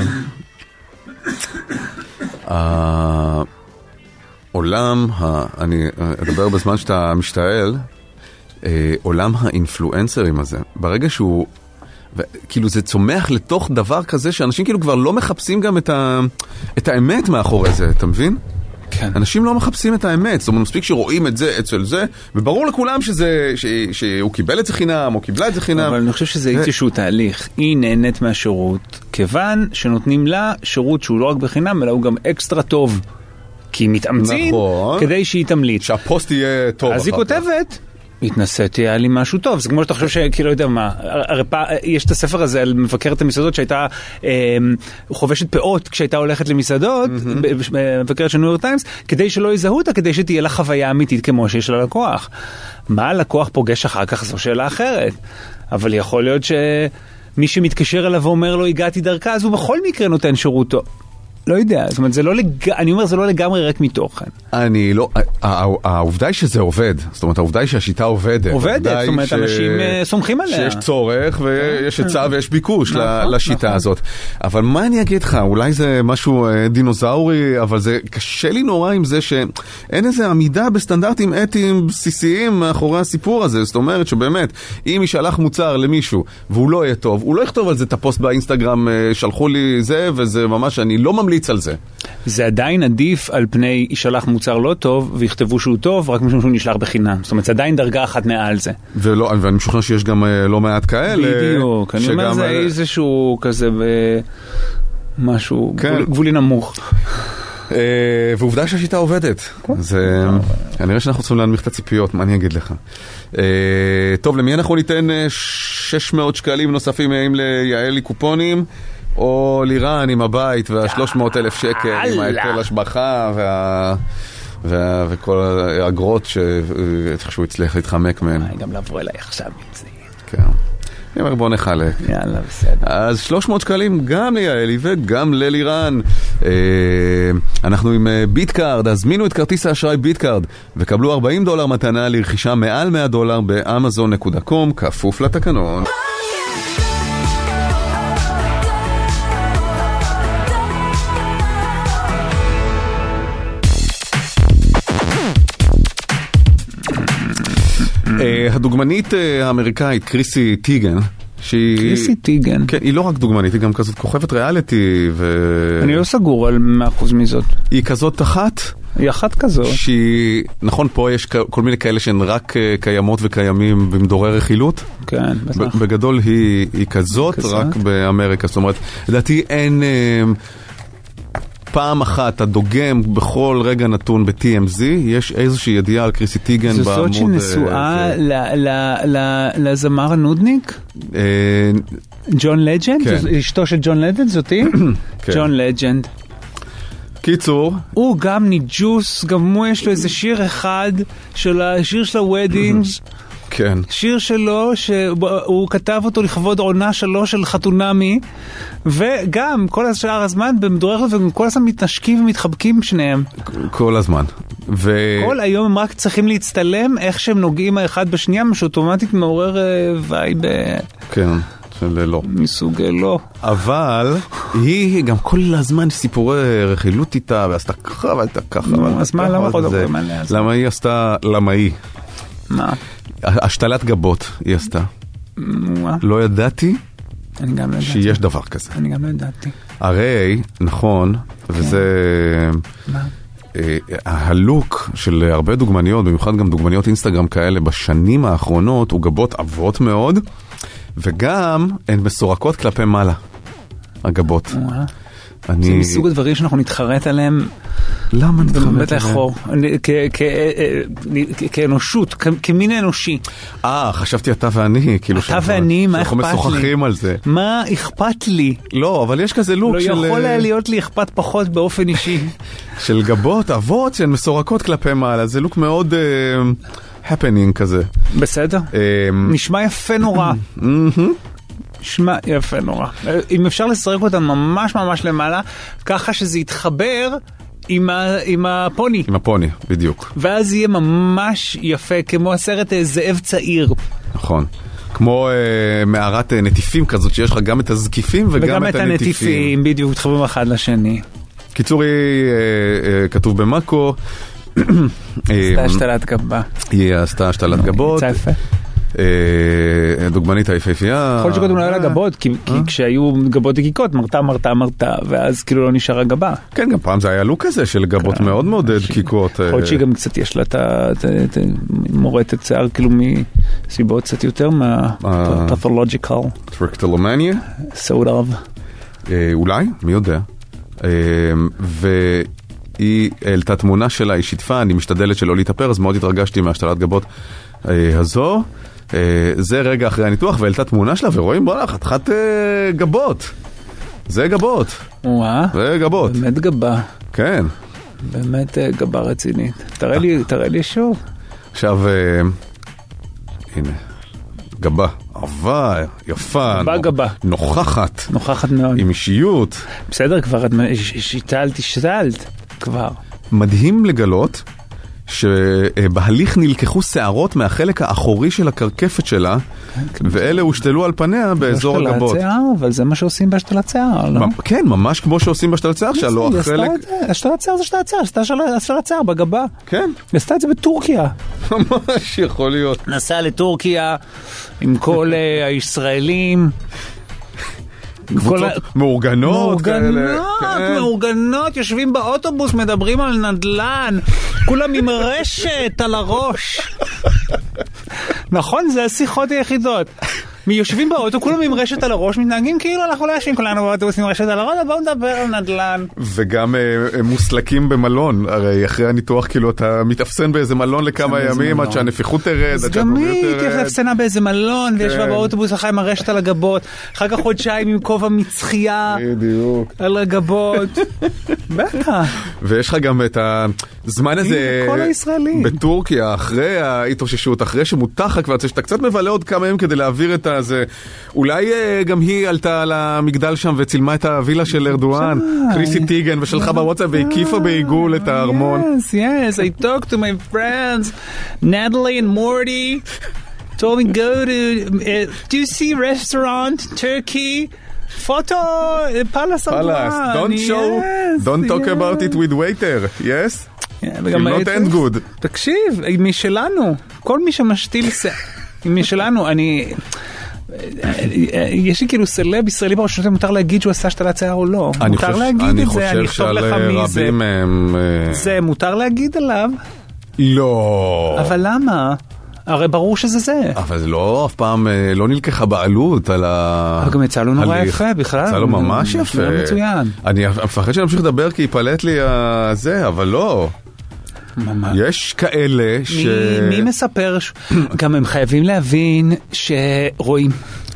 העולם, אני אדבר בזמן שאתה משתעל, עולם האינפלואנסרים הזה, ברגע שהוא, כאילו זה צומח לתוך דבר כזה שאנשים כאילו כבר לא מחפשים גם את, ה, את האמת מאחורי זה, אתה מבין? כן. אנשים לא מחפשים את האמת, זאת אומרת, מספיק שרואים את זה אצל זה, וברור לכולם שזה, ש, שהוא קיבל את זה חינם, או קיבלה את זה חינם. אבל אני חושב שזה ו... איזשהו תהליך. היא נהנית מהשירות, כיוון שנותנים לה שירות שהוא לא רק בחינם, אלא הוא גם אקסטרה טוב. כי היא מתאמצים נכון. כדי שהיא תמליץ. שהפוסט יהיה טוב. אז היא כותבת... התנסיתי, היה לי משהו טוב. זה כמו שאתה חושב שכאילו, יודע מה, יש את הספר הזה על מבקרת המסעדות שהייתה חובשת פאות כשהייתה הולכת למסעדות, מבקרת של ניו יורק טיימס, כדי שלא יזהו אותה, כדי שתהיה לה חוויה אמיתית כמו שיש ללקוח. מה הלקוח פוגש אחר כך זו שאלה אחרת. אבל יכול להיות שמי שמתקשר אליו ואומר לו, הגעתי דרכה, אז הוא בכל מקרה נותן שירות טוב. לא יודע, זאת אומרת, זה לא לג... אני אומר, זה לא לגמרי רק מתוכן. אני לא, העובדה היא שזה עובד, זאת אומרת, העובדה היא שהשיטה עובדת. עובדת, זאת אומרת, אנשים סומכים עליה. שיש צורך ויש היצע ויש ביקוש לשיטה הזאת. אבל מה אני אגיד לך, אולי זה משהו דינוזאורי, אבל זה קשה לי נורא עם זה שאין איזה עמידה בסטנדרטים אתיים בסיסיים מאחורי הסיפור הזה. זאת אומרת שבאמת, אם ישלח מוצר למישהו והוא לא יהיה טוב, הוא לא יכתוב על זה את הפוסט באינסטגרם, שלחו לי זה, וזה ממש, אני לא ממליץ על זה. זה עדיין עדיף על פני ישלח מוצר לא טוב ויכתבו שהוא טוב רק משום שהוא נשלח בחינם. זאת אומרת, זה עדיין דרגה אחת מעל זה. ולא, ואני משוכנע שיש גם לא מעט כאלה. בדיוק. אני אומר, זה איזשהו כזה משהו גבולי נמוך. ועובדה שהשיטה עובדת. אני רואה שאנחנו צריכים להנמיך את הציפיות, מה אני אגיד לך? טוב, למי אנחנו ניתן שש מאות שקלים נוספים אם ליעלי קופונים? או לירן עם הבית וה-שלוש מאות אלף שקל עם ההיטל השבחה וה... וה... וכל האגרות שאיכשהו הצליח להתחמק מהן. גם לבוא אליי עכשיו עם זה. כן. אני אומר בוא נחלק. יאללה, בסדר. אז שלוש מאות שקלים גם ליעלי וגם ללירן. אנחנו עם ביטקארד, הזמינו את כרטיס האשראי ביטקארד וקבלו ארבעים דולר מתנה לרכישה מעל מאה דולר באמזון נקודה קום, כפוף לתקנון. הדוגמנית האמריקאית קריסי טיגן, קריסי טיגן, כן, היא לא רק דוגמנית, היא גם כזאת כוכבת ריאליטי, אני לא סגור על מאה אחוז מזאת. היא כזאת אחת? היא אחת כזאת. שהיא, נכון, פה יש כל מיני כאלה שהן רק קיימות וקיימים במדורי רכילות. כן, בטח. בגדול היא כזאת, רק באמריקה. זאת אומרת, לדעתי אין... פעם אחת, הדוגם בכל רגע נתון ב-טי אם זי, יש איזושהי ידיעה על קריסי טיגן בעמוד... זו זאת שנשואה לזמר הנודניק? ג'ון לג'נד? אשתו של ג'ון לג'נד זאתי? ג'ון לג'נד. קיצור. הוא גם ניג'וס, גם הוא יש לו איזה שיר אחד, של השיר של הוודינגס. כן. שיר שלו, שהוא כתב אותו לכבוד עונה שלו של חתונמי, וגם כל השאר הזמן במדורך וכל הזמן מתנשקים ומתחבקים שניהם. כל הזמן. ו... כל היום הם רק צריכים להצטלם איך שהם נוגעים האחד בשנייה, שאוטומטית מעורר וייב... כן. של לא. מסוג לא. אבל היא גם כל הזמן סיפורי רכילות איתה, ועשתה ככה ועשתה ככה. אז מה, למה עוד הרבה מלא? למה היא עשתה, למה היא? מה? השתלת גבות היא עשתה. לא ידעתי שיש דבר כזה. אני גם לא ידעתי. הרי, נכון, וזה... הלוק של הרבה דוגמניות, במיוחד גם דוגמניות אינסטגרם כאלה, בשנים האחרונות, הוא גבות עבות מאוד, וגם הן מסורקות כלפי מעלה, הגבות. זה מסוג הדברים שאנחנו נתחרט עליהם. למה נתחרט עליהם? כאנושות, כמין אנושי. אה, חשבתי אתה ואני, כאילו אתה ואני, מה אכפת לי? אנחנו משוחחים על זה. מה אכפת לי? לא, אבל יש כזה לוק של... לא יכול היה להיות לי אכפת פחות באופן אישי. של גבות, אבות שהן מסורקות כלפי מעלה, זה לוק מאוד... הפנינג כזה. בסדר. נשמע יפה נורא. נשמע יפה נורא. אם אפשר לסרק אותם ממש ממש למעלה, ככה שזה יתחבר עם, ה, עם הפוני. עם הפוני, בדיוק. ואז יהיה ממש יפה, כמו הסרט זאב צעיר. נכון. כמו אה, מערת אה, נטיפים כזאת, שיש לך גם את הזקיפים וגם, וגם את, את הנטיפים. הנטיפים, בדיוק, תחברים אחד לשני. קיצור, היא אה, אה, כתוב במאקו. עשתה השתלת גבה. היא עשתה השתלת גבות. יצא יפה. דוגמנית היפהפייה. יכול שקודם לא היה לה גבות, כי כשהיו גבות דקיקות, מרתה, מרתה, מרתה, ואז כאילו לא נשארה גבה. כן, גם פעם זה היה לוק כזה של גבות מאוד מאוד דקיקות. יכול שהיא גם קצת יש לה את מורטת שיער, כאילו מסיבות קצת יותר מה-pathological. טריקטולומניה? סוד of. אולי, מי יודע. והיא העלתה תמונה שלה, היא שיתפה, אני משתדלת שלא להתאפר, אז מאוד התרגשתי מהשתלת גבות הזו. זה רגע אחרי הניתוח, והעלתה תמונה שלה, ורואים בואלה, חתיכת גבות. זה גבות. וואה. זה גבות. באמת גבה. כן. באמת גבה רצינית. תראה לי, תראה לי שוב. עכשיו, הנה, גבה. אהבה, יפה. גבה גבה. נוכחת. נוכחת מאוד. עם אישיות. בסדר, כבר שיטלת, שיטלת. כבר. מדהים לגלות שבהליך נלקחו שערות מהחלק האחורי של הקרקפת שלה, ואלה הושתלו על פניה באזור הגבות. אבל זה מה שעושים בהשתלת שיער, לא? כן, ממש כמו שעושים בהשתלת שיער, שלא החלק... השתלת שיער זה השתלת שיער, השתלת שיער בגבה. כן. עשתה את זה בטורקיה. ממש יכול להיות. נסע לטורקיה עם כל הישראלים. קבוצות מאורגנות כאלה. מאורגנות, מאורגנות, יושבים באוטובוס, מדברים על נדלן, כולם עם רשת על הראש. נכון, זה השיחות היחידות. יושבים באוטו, כולם עם רשת על הראש, מתנהגים כאילו אנחנו לא יושבים כולנו באוטובוס עם רשת על הראש, בואו נדבר על נדלן. וגם מוסלקים במלון, הרי אחרי הניתוח כאילו אתה מתאפסן באיזה מלון לכמה ימים עד שהנפיחות תרד. אז גם היא תפסנה באיזה מלון וישבה באוטובוס אחרי עם הרשת על הגבות, אחר כך חודשיים עם כובע מצחייה על הגבות. בטח. ויש לך גם את הזמן הזה בטורקיה, אחרי ההתאוששות, אחרי שמותח כבר, שאתה קצת מבלה עוד כמה ימים כדי להעביר את זה. אולי גם היא עלתה על המגדל שם וצילמה את הווילה של ארדואן, קריסי טיגן, ושלחה בוואטסאפ והקיפה בעיגול את הארמון. Yes, yes, I talked to my friends, Natalie and Morty, told me go to, uh, do you see restaurant, Turkey, photo, Palace Alban. Don't show, don't talk about it with waiter, yes? will not end good. תקשיב, משלנו, כל מי שמשתיל משלנו, אני... יש לי כאילו סלב ישראלי בראש, מותר להגיד שהוא עשה השתלת שיער או לא. מותר להגיד את זה, אני אכתוב לך מי זה. זה מותר להגיד עליו? לא. אבל למה? הרי ברור שזה זה. אבל זה לא, אף פעם לא נלקחה בעלות על ה... אבל גם יצא לו נורא יפה בכלל. יצא לו ממש יפה. זה מצוין. אני מפחד שנמשיך לדבר כי יפלט לי זה, אבל לא. יש כאלה ש... מי מספר? גם הם חייבים להבין שרואים.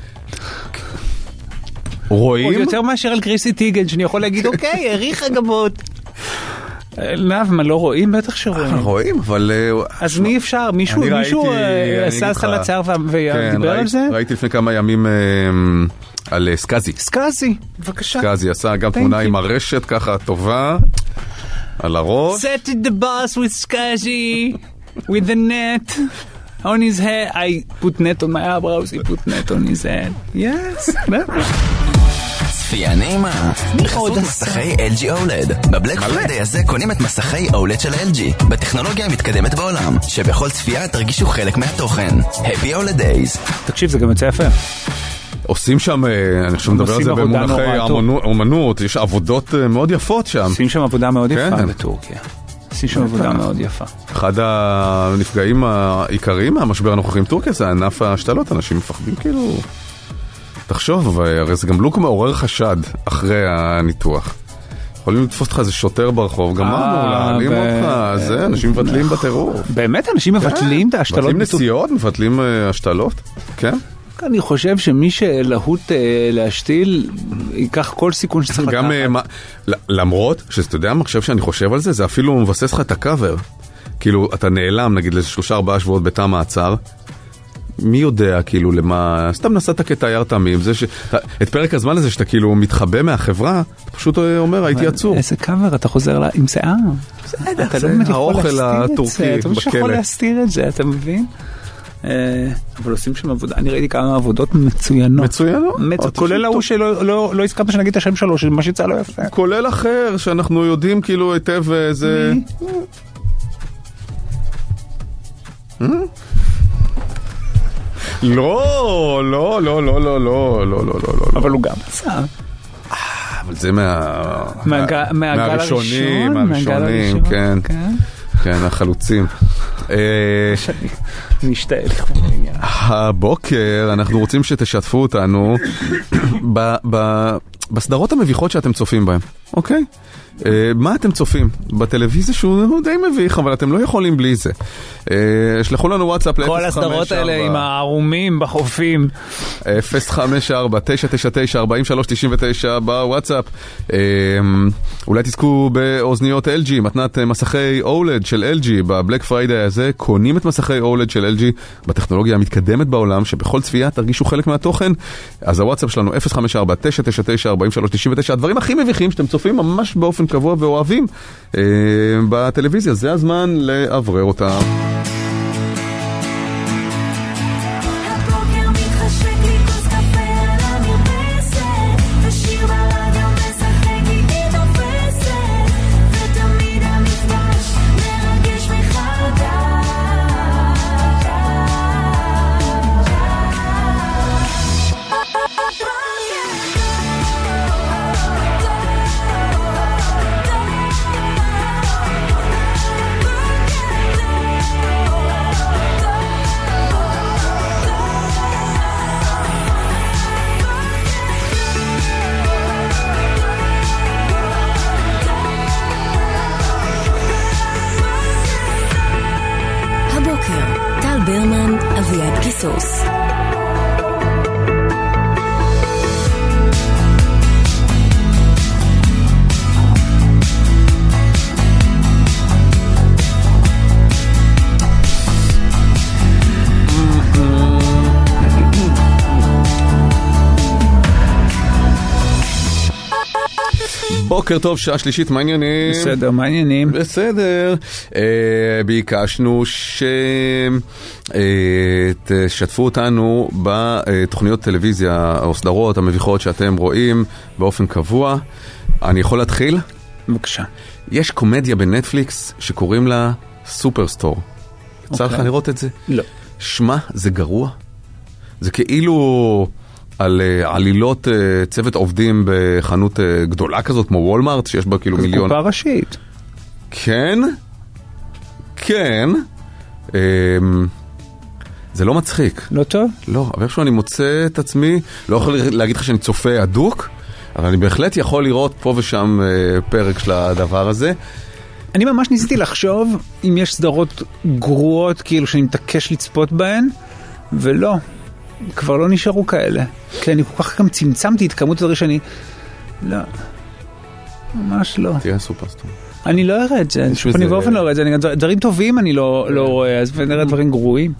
רואים? עוד יותר מאשר על קריסי טיגן, שאני יכול להגיד, אוקיי, העריך הגבות. מה, לא רואים? בטח שרואים. רואים, אבל... אז מי אפשר? מישהו עשה השתלת שיער ודיבר על זה? ראיתי לפני כמה ימים על סקאזי. סקאזי, בבקשה. סקאזי עשה גם תמונה עם הרשת ככה טובה. על הראש. Set the boss with Skazi, with the net on his head. I put net on my eyebrows, he put net on his head. Yes. צפייה נעימה. בחסות מסכי אל ג'י אולד. בבלק פריידיי הזה קונים את מסכי אולד של אל ג'י, בטכנולוגיה המתקדמת בעולם, שבכל צפייה תרגישו חלק מהתוכן. Happy Holiday Days. תקשיב, זה גם יצא יפה. עושים שם, אני חושב מדבר על זה במונחי אומנות, יש עבודות מאוד יפות שם. עושים שם עבודה מאוד יפה בטורקיה. עושים שם עבודה מאוד יפה. אחד הנפגעים העיקריים מהמשבר הנוכחי עם טורקיה זה ענף ההשתלות, אנשים מפחדים כאילו... תחשוב, הרי זה גם לוק מעורר חשד אחרי הניתוח. יכולים לתפוס אותך איזה שוטר ברחוב, גמרנו, להעלים אותך, זה, אנשים מבטלים בטירוף. באמת, אנשים מבטלים את ההשתלות? מבטלים נסיעות, מבטלים השתלות, כן? אני חושב שמי שלהוט להשתיל ייקח כל סיכון שצריך לקחת. למרות, שאתה יודע מה חושב שאני חושב על זה, זה אפילו מבסס לך את הקאבר. כאילו, אתה נעלם, נגיד, לשלושה ארבעה שבועות בתא מעצר, מי יודע, כאילו, למה... סתם נסעת כתייר תמים, זה ש... את פרק הזמן הזה שאתה כאילו מתחבא מהחברה, אתה פשוט אומר, הייתי עצור. איזה קאבר, אתה חוזר לה עם שיער. בסדר, אתה לא באמת יכול להסתיר את זה, אתה לא יכול להסתיר את זה, אתה מבין? אבל עושים שם עבודה, אני ראיתי כמה עבודות מצוינות. מצוינות? כולל ההוא שלא הסכמת שנגיד את השם שלו, שמה שיצא לא יפה. כולל אחר, שאנחנו יודעים כאילו היטב איזה... לא, לא, לא, לא, לא, לא, לא, לא, לא. אבל הוא גם עשה. אבל זה מה... מהראשונים, מהראשונים, כן. כן, החלוצים. נשתעל לכם בעניין. הבוקר אנחנו רוצים שתשתפו אותנו בסדרות המביכות שאתם צופים בהם, אוקיי? מה אתם צופים? בטלוויזיה שהוא די מביך, אבל אתם לא יכולים בלי זה. שלחו לנו וואטסאפ ל-אפס חמש ארבע. כל הסדרות האלה עם הערומים בחופים. אפס חמש ארבע תשע תשע תשע ארבעים ושלוש תשעים ותשע בוואטסאפ. אולי תזכו באוזניות אל ג'י, מתנת מסכי אולד של אל ג'י בבלק פריידיי הזה. קונים את מסכי אולד של אל ג'י בטכנולוגיה המתקדמת בעולם, שבכל צפייה תרגישו חלק מהתוכן. אז הוואטסאפ שלנו אפס חמש ארבע תשע תשע תשע ארבעים ושלוש תשעים ותשע. הדברים הכי מביכים שאתם צופים ממש באופן קבוע ואוהבים אה, בטלוויזיה, זה הזמן לעברר אותה. ברמן, אביעד קיסוס. בוקר טוב, שעה שלישית, מה העניינים? בסדר, מה העניינים? בסדר. אה, ביקשנו שתשתפו אותנו בתוכניות טלוויזיה או סדרות המביכות שאתם רואים באופן קבוע. אני יכול להתחיל? בבקשה. יש קומדיה בנטפליקס שקוראים לה סופרסטור. יצא לך לראות את זה? לא. שמה, זה גרוע. זה כאילו... על עלילות צוות עובדים בחנות גדולה כזאת כמו וולמארט, שיש בה כאילו מיליון... קופה ראשית. כן, כן. זה לא מצחיק. לא טוב? לא, אבל איכשהו אני מוצא את עצמי, לא יכול להגיד לך שאני צופה הדוק, אבל אני בהחלט יכול לראות פה ושם פרק של הדבר הזה. אני ממש ניסיתי לחשוב אם יש סדרות גרועות כאילו שאני מתעקש לצפות בהן, ולא. כבר לא נשארו כאלה. כי אני כל כך גם צמצמתי את כמות הדברים שאני... לא. ממש לא. תהיה סופרסטור. אני לא אראה את זה. אני באופן לא אראה את זה. דברים טובים אני לא רואה, אז נראה דברים גרועים.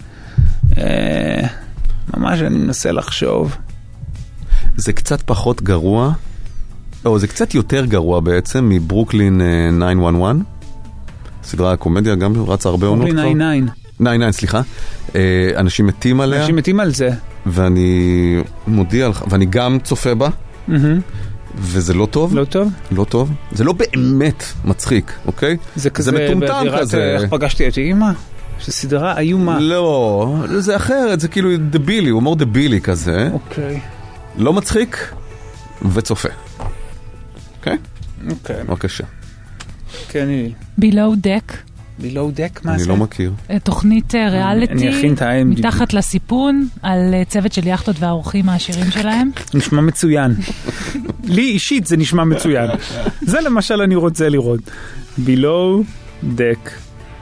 ממש אני מנסה לחשוב. זה קצת פחות גרוע, או זה קצת יותר גרוע בעצם, מברוקלין תשע אחת אחת. סדרה הקומדיה גם רצה הרבה עונות כבר. ברוקלין תשע תשע. ניין ניין, סליחה. אנשים מתים עליה. אנשים מתים על זה. ואני מודיע לך, ואני גם צופה בה. וזה לא טוב. לא טוב? לא טוב. זה לא באמת מצחיק, אוקיי? זה כזה מטומטם כזה. איך פגשתי את אמא? שסדרה איומה. לא, זה אחרת, זה כאילו דבילי, הומור דבילי כזה. אוקיי. לא מצחיק וצופה. אוקיי? אוקיי. בבקשה. כן, היא. Below Deck. בלואו דק, מה זה? אני לא מכיר. תוכנית ריאליטי, מתחת לסיפון, על צוות של יחטות והאורחים העשירים שלהם. נשמע מצוין. לי אישית זה נשמע מצוין. זה למשל אני רוצה לראות. בלואו דק.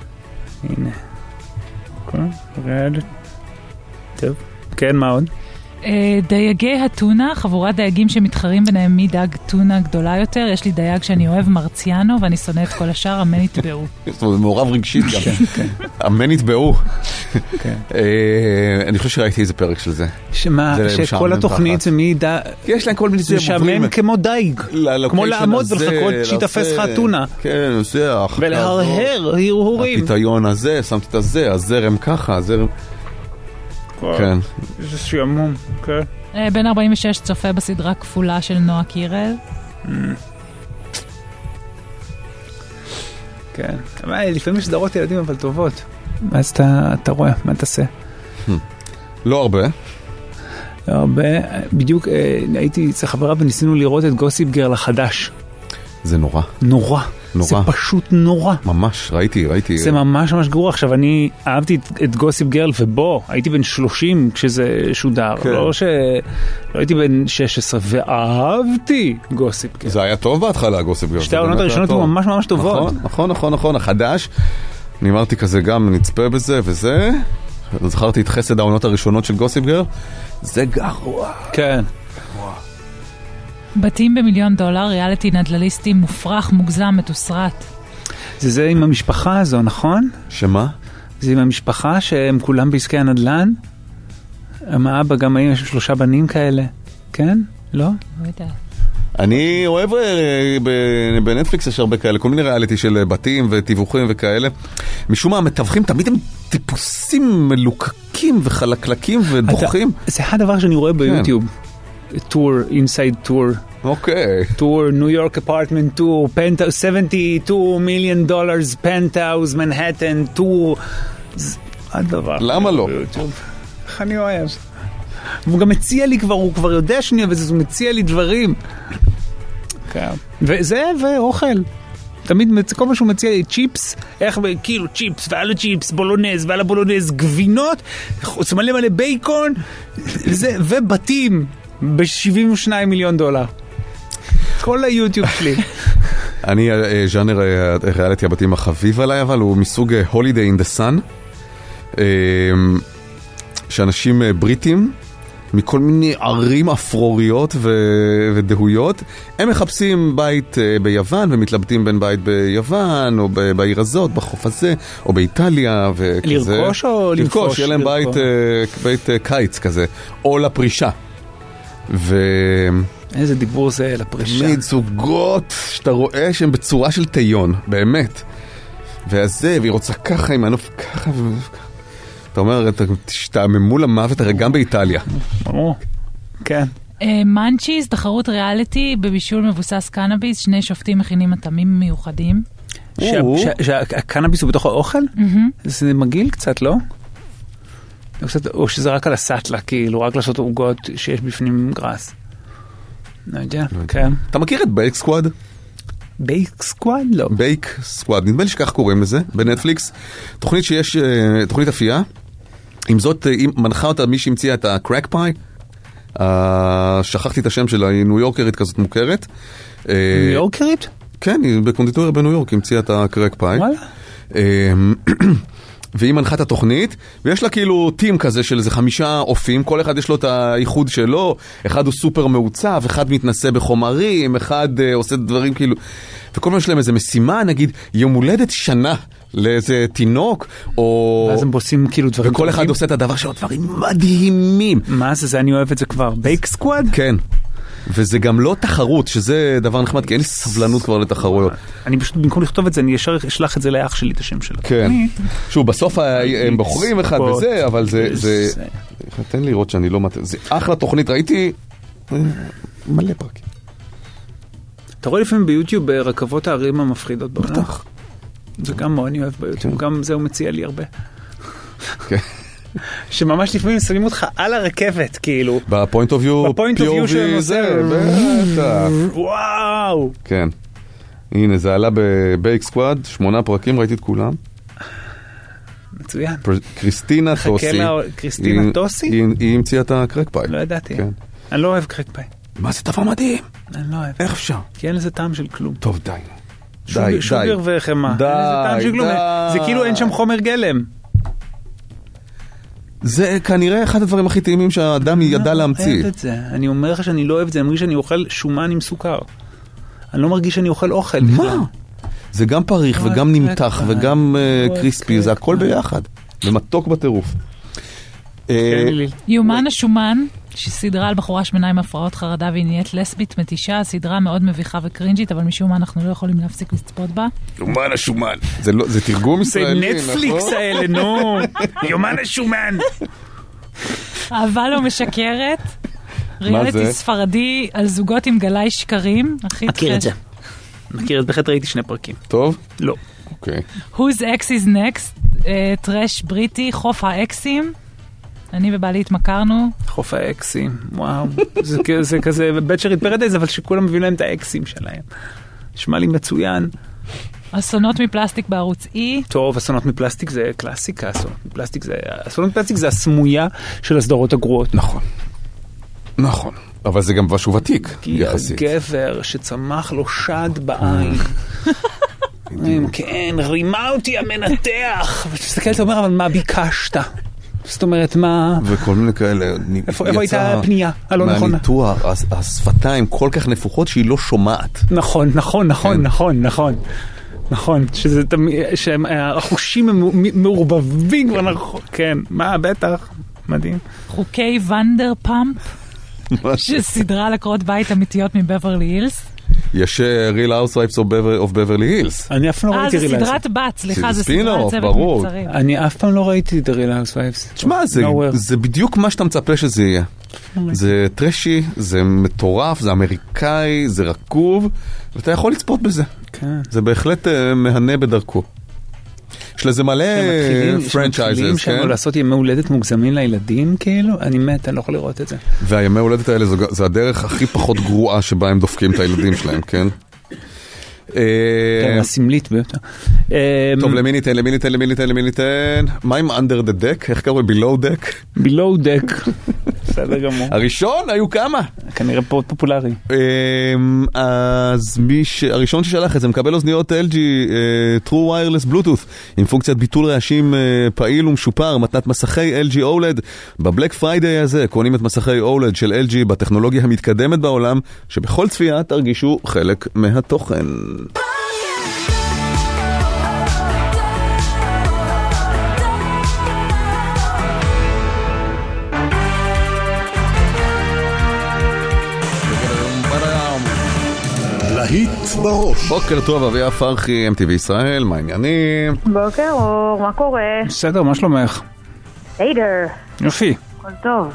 הנה. ריאליטי. טוב. כן, מה עוד? דייגי הטונה, חבורת דייגים שמתחרים ביניהם מי דג טונה גדולה יותר. יש לי דייג שאני אוהב, מרציאנו, ואני שונא את כל השאר, אמן יתבעו. זה מעורב רגשית גם. אמן יתבעו. אני חושב שראיתי איזה פרק של זה. שמה, שכל התוכנית זה מי דג... יש להם כל מיני... זה שמן כמו דייג. כמו לעמוד ולחכות שיתפס לך טונה. כן, זה... ולהרהר, הרהורים. הפיתיון הזה, שמתי את הזה, הזרם ככה, הזרם... כן. זה שעמום, כן. בן ארבעים ושש צופה בסדרה כפולה של נועה קירל. כן. לפעמים יש סדרות ילדים אבל טובות. אז אתה רואה, מה תעשה? לא הרבה. לא הרבה. בדיוק הייתי אצל חברה וניסינו לראות את גוסיפ גרל החדש. זה נורא. נורא. נורא. זה פשוט נורא. ממש, ראיתי, ראיתי. זה ממש ממש גרוע. עכשיו, אני אהבתי את גוסיפ גרל, ובו, הייתי בן שלושים כשזה שודר. כן. לא ש... לא הייתי בן שש עשרה, ואהבתי גוסיפ גרל. זה היה טוב בהתחלה, גוסיפ גרל. שתי העונות הראשונות היו ממש ממש טובות. נכון, נכון, נכון, נכון. החדש, אני אמרתי כזה גם, נצפה בזה וזה. זכרתי את חסד העונות הראשונות של גוסיפ גרל. זה גרוע. כן. בתים במיליון דולר, ריאליטי נדלליסטי מופרך, מוגזם, מתוסרט. זה זה עם המשפחה הזו, נכון? שמה? זה עם המשפחה שהם כולם בעסקי הנדלן? עם האבא גם האם יש שלושה בנים כאלה? כן? לא? לא יודע. אני אוהב בנטפליקס יש הרבה כאלה, כל מיני ריאליטי של בתים וטיווחים וכאלה. משום מה, המתווכים תמיד הם טיפוסים מלוקקים וחלקלקים ודוחים. זה הדבר שאני רואה ביוטיוב. טור, אינסייד טור. אוקיי. טור, ניו יורק אפרטמנט טור, seventy-two million dollars, פנטהאוז, מנהטן, טור. הדבר. למה לא? איך אני אוהב. הוא גם מציע לי כבר, הוא כבר יודע שאני אוהב, הוא מציע לי דברים. וזה, ואוכל. תמיד, כל מה שהוא מציע לי, צ'יפס, איך, כאילו צ'יפס, ועל הצ'יפס, בולונז, ועל הבולונז, גבינות, מלא מלא בייקון, ובתים. ב-שבעים ושניים מיליון דולר. כל היוטיוב שלי. אני, ז'אנר ריאליטי הבתים החביב עליי, אבל הוא מסוג Holiday in the Sun, שאנשים בריטים, מכל מיני ערים אפרוריות ודהויות, הם מחפשים בית ביוון, ומתלבטים בין בית ביוון, או בעיר הזאת, בחוף הזה, או באיטליה, וכזה. לרכוש או לרכוש? לרכוש, יהיה להם בית קיץ כזה, או לפרישה. ו... איזה דיבור זה לפרישה. תמיד זוגות שאתה רואה שהם בצורה של טיון, באמת. והזה, והיא רוצה ככה עם הנוף ככה ו... אתה אומר, תשתעממו למוות הרי גם באיטליה. ברור, כן. מנצ'יז, תחרות ריאליטי בבישול מבוסס קנאביס, שני שופטים מכינים מטעמים מיוחדים. שהקנאביס הוא בתוך האוכל? זה מגעיל קצת, לא? או שזה רק על הסטלה, כאילו, רק לעשות עוגות שיש בפנים גרס. לא יודע, כן. אתה מכיר את בייק סקוואד? בייק סקוואד? לא. בייק סקוואד, נדמה לי שכך קוראים לזה, בנטפליקס. תוכנית שיש, תוכנית אפייה. עם זאת, מנחה אותה מי שהמציאה את הקרק פאי. שכחתי את השם שלה, היא ניו יורקרית כזאת מוכרת. ניו יורקרית? כן, היא בקונדיטוריה בניו יורק, המציאה את הקרק פאי. וואלה? והיא מנחה את התוכנית, ויש לה כאילו טים כזה של איזה חמישה אופים, כל אחד יש לו את הייחוד שלו, אחד הוא סופר מעוצב, אחד מתנסה בחומרים, אחד uh, עושה דברים כאילו, וכל פעם יש להם איזה משימה, נגיד יום הולדת שנה לאיזה תינוק, או... ואז הם עושים כאילו דברים וכל אחד עושה את הדבר שלו, דברים מדהימים. מה זה, זה אני אוהב את זה כבר, בייק סקוואד? כן. וזה גם לא תחרות, שזה דבר נחמד, כי אין לי סבלנות כבר לתחרויות. אני פשוט, במקום לכתוב את זה, אני ישר אשלח את זה לאח שלי, את השם שלו. כן. שוב, בסוף הם בוחרים אחד וזה, אבל זה... תן לי לראות שאני לא... זה אחלה תוכנית, ראיתי מלא פרקים. אתה רואה לפעמים ביוטיוב רכבות הערים המפחידות בעולם? בטח. זה גם מה אני אוהב ביוטיוב, גם זה הוא מציע לי הרבה. כן. שממש לפעמים שמים אותך על הרכבת, כאילו. בפוינט אוף יו, בפוינט אוף יו של נושא. בטח. וואו. כן. הנה, זה עלה בבייק סקוואד, שמונה פרקים, ראיתי את כולם. מצוין. קריסטינה טוסי. קריסטינה טוסי? היא המציאה את הקרק פאי. לא ידעתי. אני לא אוהב קרק פאי. מה זה דבר מדהים? אני לא אוהב. איך אפשר? כי אין לזה טעם של כלום. טוב, די. די, די. שובר וחמה. די, די. זה כאילו אין שם חומר גלם. זה כנראה אחד הדברים הכי טעימים שהאדם ידע להמציא. אני אומר לך שאני לא אוהב את זה, אני מרגיש שאני אוכל שומן עם סוכר. אני לא מרגיש שאני אוכל אוכל. מה? זה גם פריך וגם נמתח וגם קריספי, זה הכל ביחד. ומתוק בטירוף. יומן השומן, שסדרה על בחורה שמנה עם הפרעות חרדה והיא נהיית לסבית מתישה, סדרה מאוד מביכה וקרינג'ית, אבל משום מה אנחנו לא יכולים להפסיק לצפות בה. יומן השומן. זה תרגום ישראלי, נכון? זה נטפליקס האלה, נו. יומן השומן. אהבה לא משקרת. ריאליטי ספרדי על זוגות עם גלי שקרים. מכיר את זה. מכיר את זה, בכלל ראיתי שני פרקים. טוב? לא. אוקיי. Who's Ex is Next, טרש בריטי, חוף האקסים. אני ובעלי התמכרנו. חוף האקסים, וואו. זה כזה בצ'רית פרדייז, אבל שכולם מביאים להם את האקסים שלהם. נשמע לי מצוין. אסונות מפלסטיק בערוץ E. טוב, אסונות מפלסטיק זה קלאסיקה. אסונות מפלסטיק זה, אסונות מפלסטיק זה הסמויה של הסדרות הגרועות. נכון. נכון. אבל זה גם משהו ותיק, יחסית. כי הגבר שצמח לו שד בעין. כן, רימה אותי המנתח. ותסתכל, אתה אומר, אבל מה ביקשת? זאת אומרת, מה... וכל מיני כאלה... איפה הייתה הפנייה? הלא נכונה. מהניתוח, השפתיים כל כך נפוחות שהיא לא שומעת. נכון, נכון, נכון, נכון, נכון. נכון, שהחושים מעורבבים כבר נכון. כן, מה, בטח, מדהים. חוקי ונדר פאמפ, שסדרה על עקרות בית אמיתיות מבברלי הילס. יש Real Housewives of Beverly Hills. אני אף פעם לא ראיתי Real Housewives. אה, זה סדרת בת, סליחה, זה סדרת צוות מבצרים. אני אף פעם לא ראיתי את Real Housewives. תשמע, זה בדיוק מה שאתה מצפה שזה יהיה. זה טרשי, זה מטורף, זה אמריקאי, זה רקוב, ואתה יכול לצפות בזה. זה בהחלט מהנה בדרכו. יש לזה מלא פרנצ'ייזס, שמתחילים שם לעשות ימי הולדת מוגזמים לילדים, כאילו, אני מת, אני לא יכול לראות את זה. והימי הולדת האלה זה הדרך הכי פחות גרועה שבה הם דופקים את הילדים שלהם, כן? כן, הסמלית ביותר. טוב, למי ניתן, למי ניתן, למי ניתן, למי ניתן? מה עם under the deck? איך קראו? below deck? below deck. בסדר גמור. הראשון? היו כמה? כנראה מאוד פופולרי. אז הראשון ששלח את זה מקבל אוזניות אל ג'י True Wireless Bluetooth עם פונקציית ביטול רעשים פעיל ומשופר, מתנת מסכי אל ג'י אולד. בבלק פריידיי הזה קונים את מסכי אולד של אל ג'י בטכנולוגיה המתקדמת בעולם, שבכל צפייה תרגישו חלק מהתוכן. להיט בראש. בוקר טוב, אביה פרחי, אם טי וי ישראל, מה העניינים? בוקר אור, מה קורה? בסדר, מה שלומך? הידר. יופי. הכל טוב.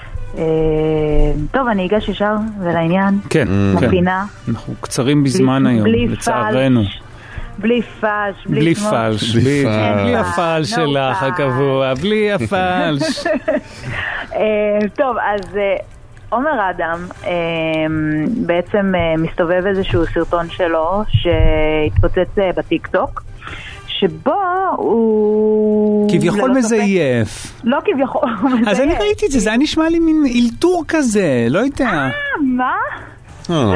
טוב, אני אגש ישר ולעניין. כן, מפינה. אנחנו קצרים בזמן היום, לצערנו. בלי פלש, בלי פלש, בלי הפלש שלך הקבוע, בלי הפלש. טוב, אז עומר אדם בעצם מסתובב איזשהו סרטון שלו שהתפוצץ בטיק טוק, שבו הוא... כביכול מזייף. לא כביכול, הוא מזייף. אז אני ראיתי את זה, זה היה נשמע לי מין אילתור כזה, לא יודע. אה, מה?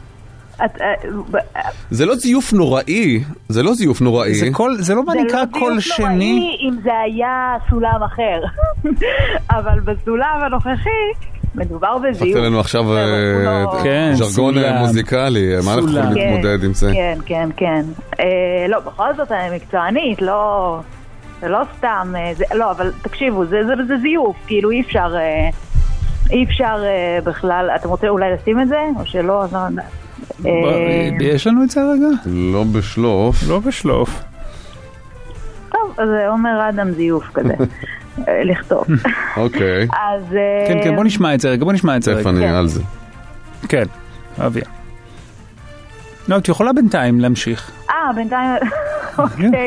זה לא זיוף נוראי, זה לא זיוף נוראי. זה לא מה נקרא קול שני. זה לא זיוף נוראי אם זה היה סולם אחר. אבל בסולם הנוכחי מדובר בזיוף. פתח לנו עכשיו ז'רגון מוזיקלי, מה אנחנו יכולים להתמודד עם זה? כן, כן, כן. לא, בכל זאת אני מקצוענית, לא... זה לא סתם, לא, אבל תקשיבו, זה זיוף, כאילו אי אפשר, אי אפשר בכלל, אתם רוצים אולי לשים את זה, או שלא, אז לא יודעת. יש לנו את זה רגע? לא בשלוף. לא בשלוף. טוב, אז עומר אדם זיוף כזה. לכתוב. אוקיי. אז... כן, כן, בוא נשמע את זה רגע, בוא נשמע את זה רגע. תכף אני על זה. כן, אביה. לא, את יכולה בינתיים להמשיך. אה, בינתיים... אוקיי.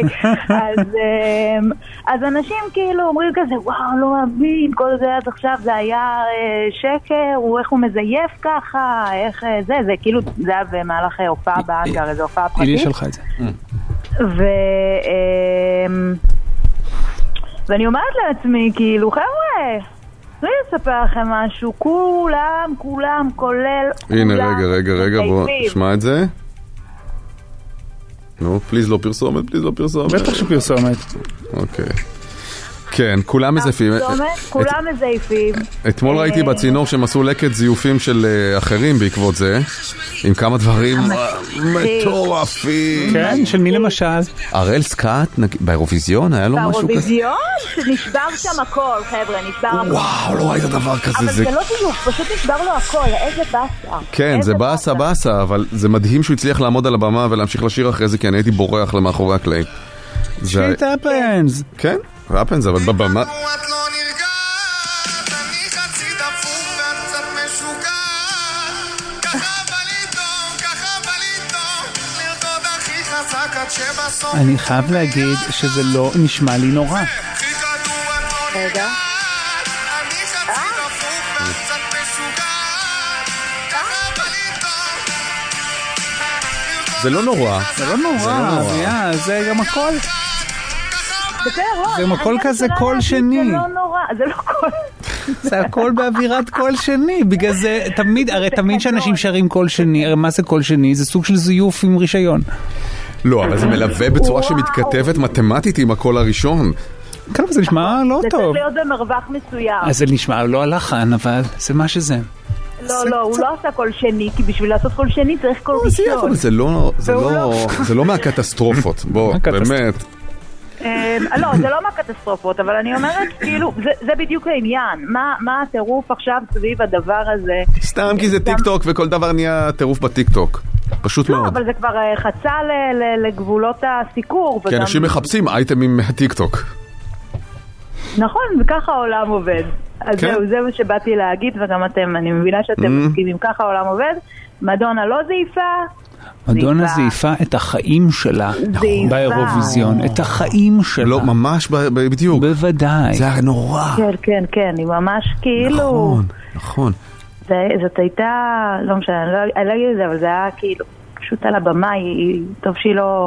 אז אנשים כאילו אומרים כזה, וואו, לא מאמין, כל זה עד עכשיו זה היה שקר, הוא איך הוא מזייף ככה, איך זה, זה כאילו, זה היה במהלך הופעה באנגר, איזו הופעה פרטית. אילי שלך את זה. ו... ואני אומרת לעצמי, כאילו, חבר'ה, אני אספר לכם משהו, כולם, כולם, כולל, הנה, רגע, רגע, רגע, בוא נשמע את זה. נו, פליז לא פרסומת, פליז לא פרסומת. בטח שפרסומת. אוקיי. כן, כולם מזייפים. כולם מזייפים. אתמול ראיתי בצינור שהם עשו לקט זיופים של אחרים בעקבות זה, עם כמה דברים מטורפים. כן, של מי למשל? הראל סקאט, באירוויזיון, היה לו משהו כזה? באירוויזיון? שנשבר שם הכל, חבר'ה, נשבר הכל. וואו, לא ראית דבר כזה. אבל זה לא זיוף, פשוט נשבר לו הכל, איזה באסה. כן, זה באסה, באסה, אבל זה מדהים שהוא הצליח לעמוד על הבמה ולהמשיך לשיר אחרי זה, כי אני הייתי בורח למאחורי הקלעים. שיט הפנס. כן, הפנס, אבל בבמה... אני חייב להגיד שזה לא נשמע לי נורא. רגע. זה לא נורא. זה לא נורא, זה גם הכל. זה הכל כזה קול שני. זה לא נורא, זה לא קול. זה הכל באווירת קול שני. בגלל זה תמיד, הרי תמיד שאנשים שרים קול שני, הרי מה זה קול שני? זה סוג של זיוף עם רישיון. לא, אבל זה מלווה בצורה שמתכתבת מתמטית עם הקול הראשון. כן, זה נשמע לא זה טוב. צריך להיות במרווח מסוים. אז זה נשמע לא הלחן, אבל זה מה שזה. לא, לא, הוא לא עשה קול שני, כי בשביל לעשות קול שני צריך קול ראשון. זה לא, זה לא מהקטסטרופות, בוא, באמת. לא, זה לא מהקטסטרופות, אבל אני אומרת, כאילו, זה בדיוק העניין. מה הטירוף עכשיו סביב הדבר הזה? סתם כי זה טיק טוק וכל דבר נהיה טירוף בטיק טוק. פשוט מאוד. לא, אבל זה כבר חצה לגבולות הסיקור. כי אנשים מחפשים אייטמים מהטיק טוק. נכון, וככה העולם עובד. אז זהו, זה מה שבאתי להגיד, וגם אתם, אני מבינה שאתם מסכימים, ככה העולם עובד. מדונה לא זייפה. מדונה זייפה את החיים שלה באירוויזיון, את החיים שלה. לא, ממש בדיוק. בוודאי. זה היה נורא. כן, כן, כן, היא ממש כאילו... נכון, נכון. זאת הייתה, לא משנה, אני לא אגיד את זה, אבל זה היה כאילו, פשוט על הבמה, טוב שהיא לא...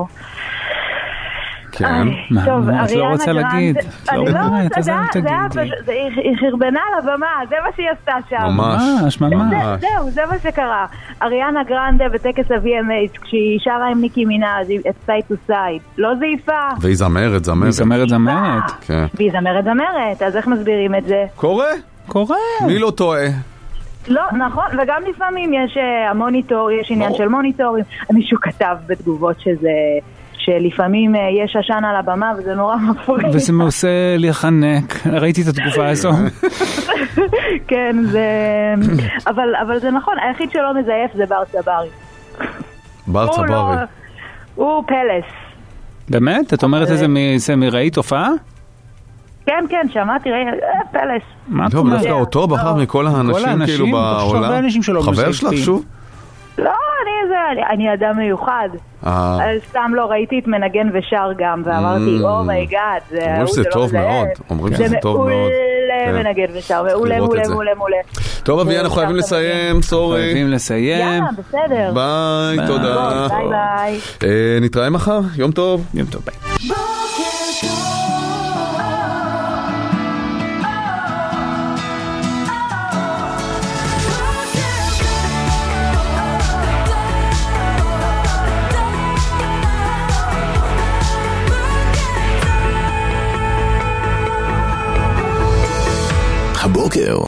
כן. מה, את לא רוצה להגיד? אני לא רוצה, זה היה, היא חרבנה על הבמה, זה מה שהיא עשתה שם. ממש, ממש. זהו, זה מה שקרה. אריאנה גרנדה בטקס ה-וי אם אייץ' כשהיא שרה עם ניקי מינאז' את סייד טו סייד, לא זייפה. והיא זמרת, זמרת. והיא זמרת, זמרת. והיא זמרת, זמרת, אז איך מסבירים את זה? קורה? קורה. מי לא טועה? לא, נכון, וגם לפעמים יש המוניטור, יש עניין של מוניטורים. מישהו כתב בתגובות שזה... שלפעמים יש עשן על הבמה וזה נורא מפריע. וזה מעושה לי חנק, ראיתי את התגובה הזו. כן, זה... אבל, אבל זה נכון, היחיד שלא מזייף זה בר צברי. בר צברי. הוא פלס. באמת? את אומרת איזה מראית הופעה? כן, כן, שמעתי, ראי, פלס. מה את אומרת? אומרת? דווקא אותו בחר מכל האנשים כאילו בעולם. חבר שלך שוב? לא, אני זה, אני אדם מיוחד. סתם לא, ראיתי את מנגן ושר גם, ואמרתי, אומייגאד, אומרים שזה טוב מאוד. אומרים שזה טוב מאוד. זה מעולה מנגן ושר, מעולה, מעולה, מעולה, מעולה. טוב, אבי, אנחנו חייבים לסיים, סורי. חייבים לסיים. יאללה, בסדר. ביי, תודה. ביי ביי. נתראה מחר, יום טוב. יום טוב, ביי. הבוקר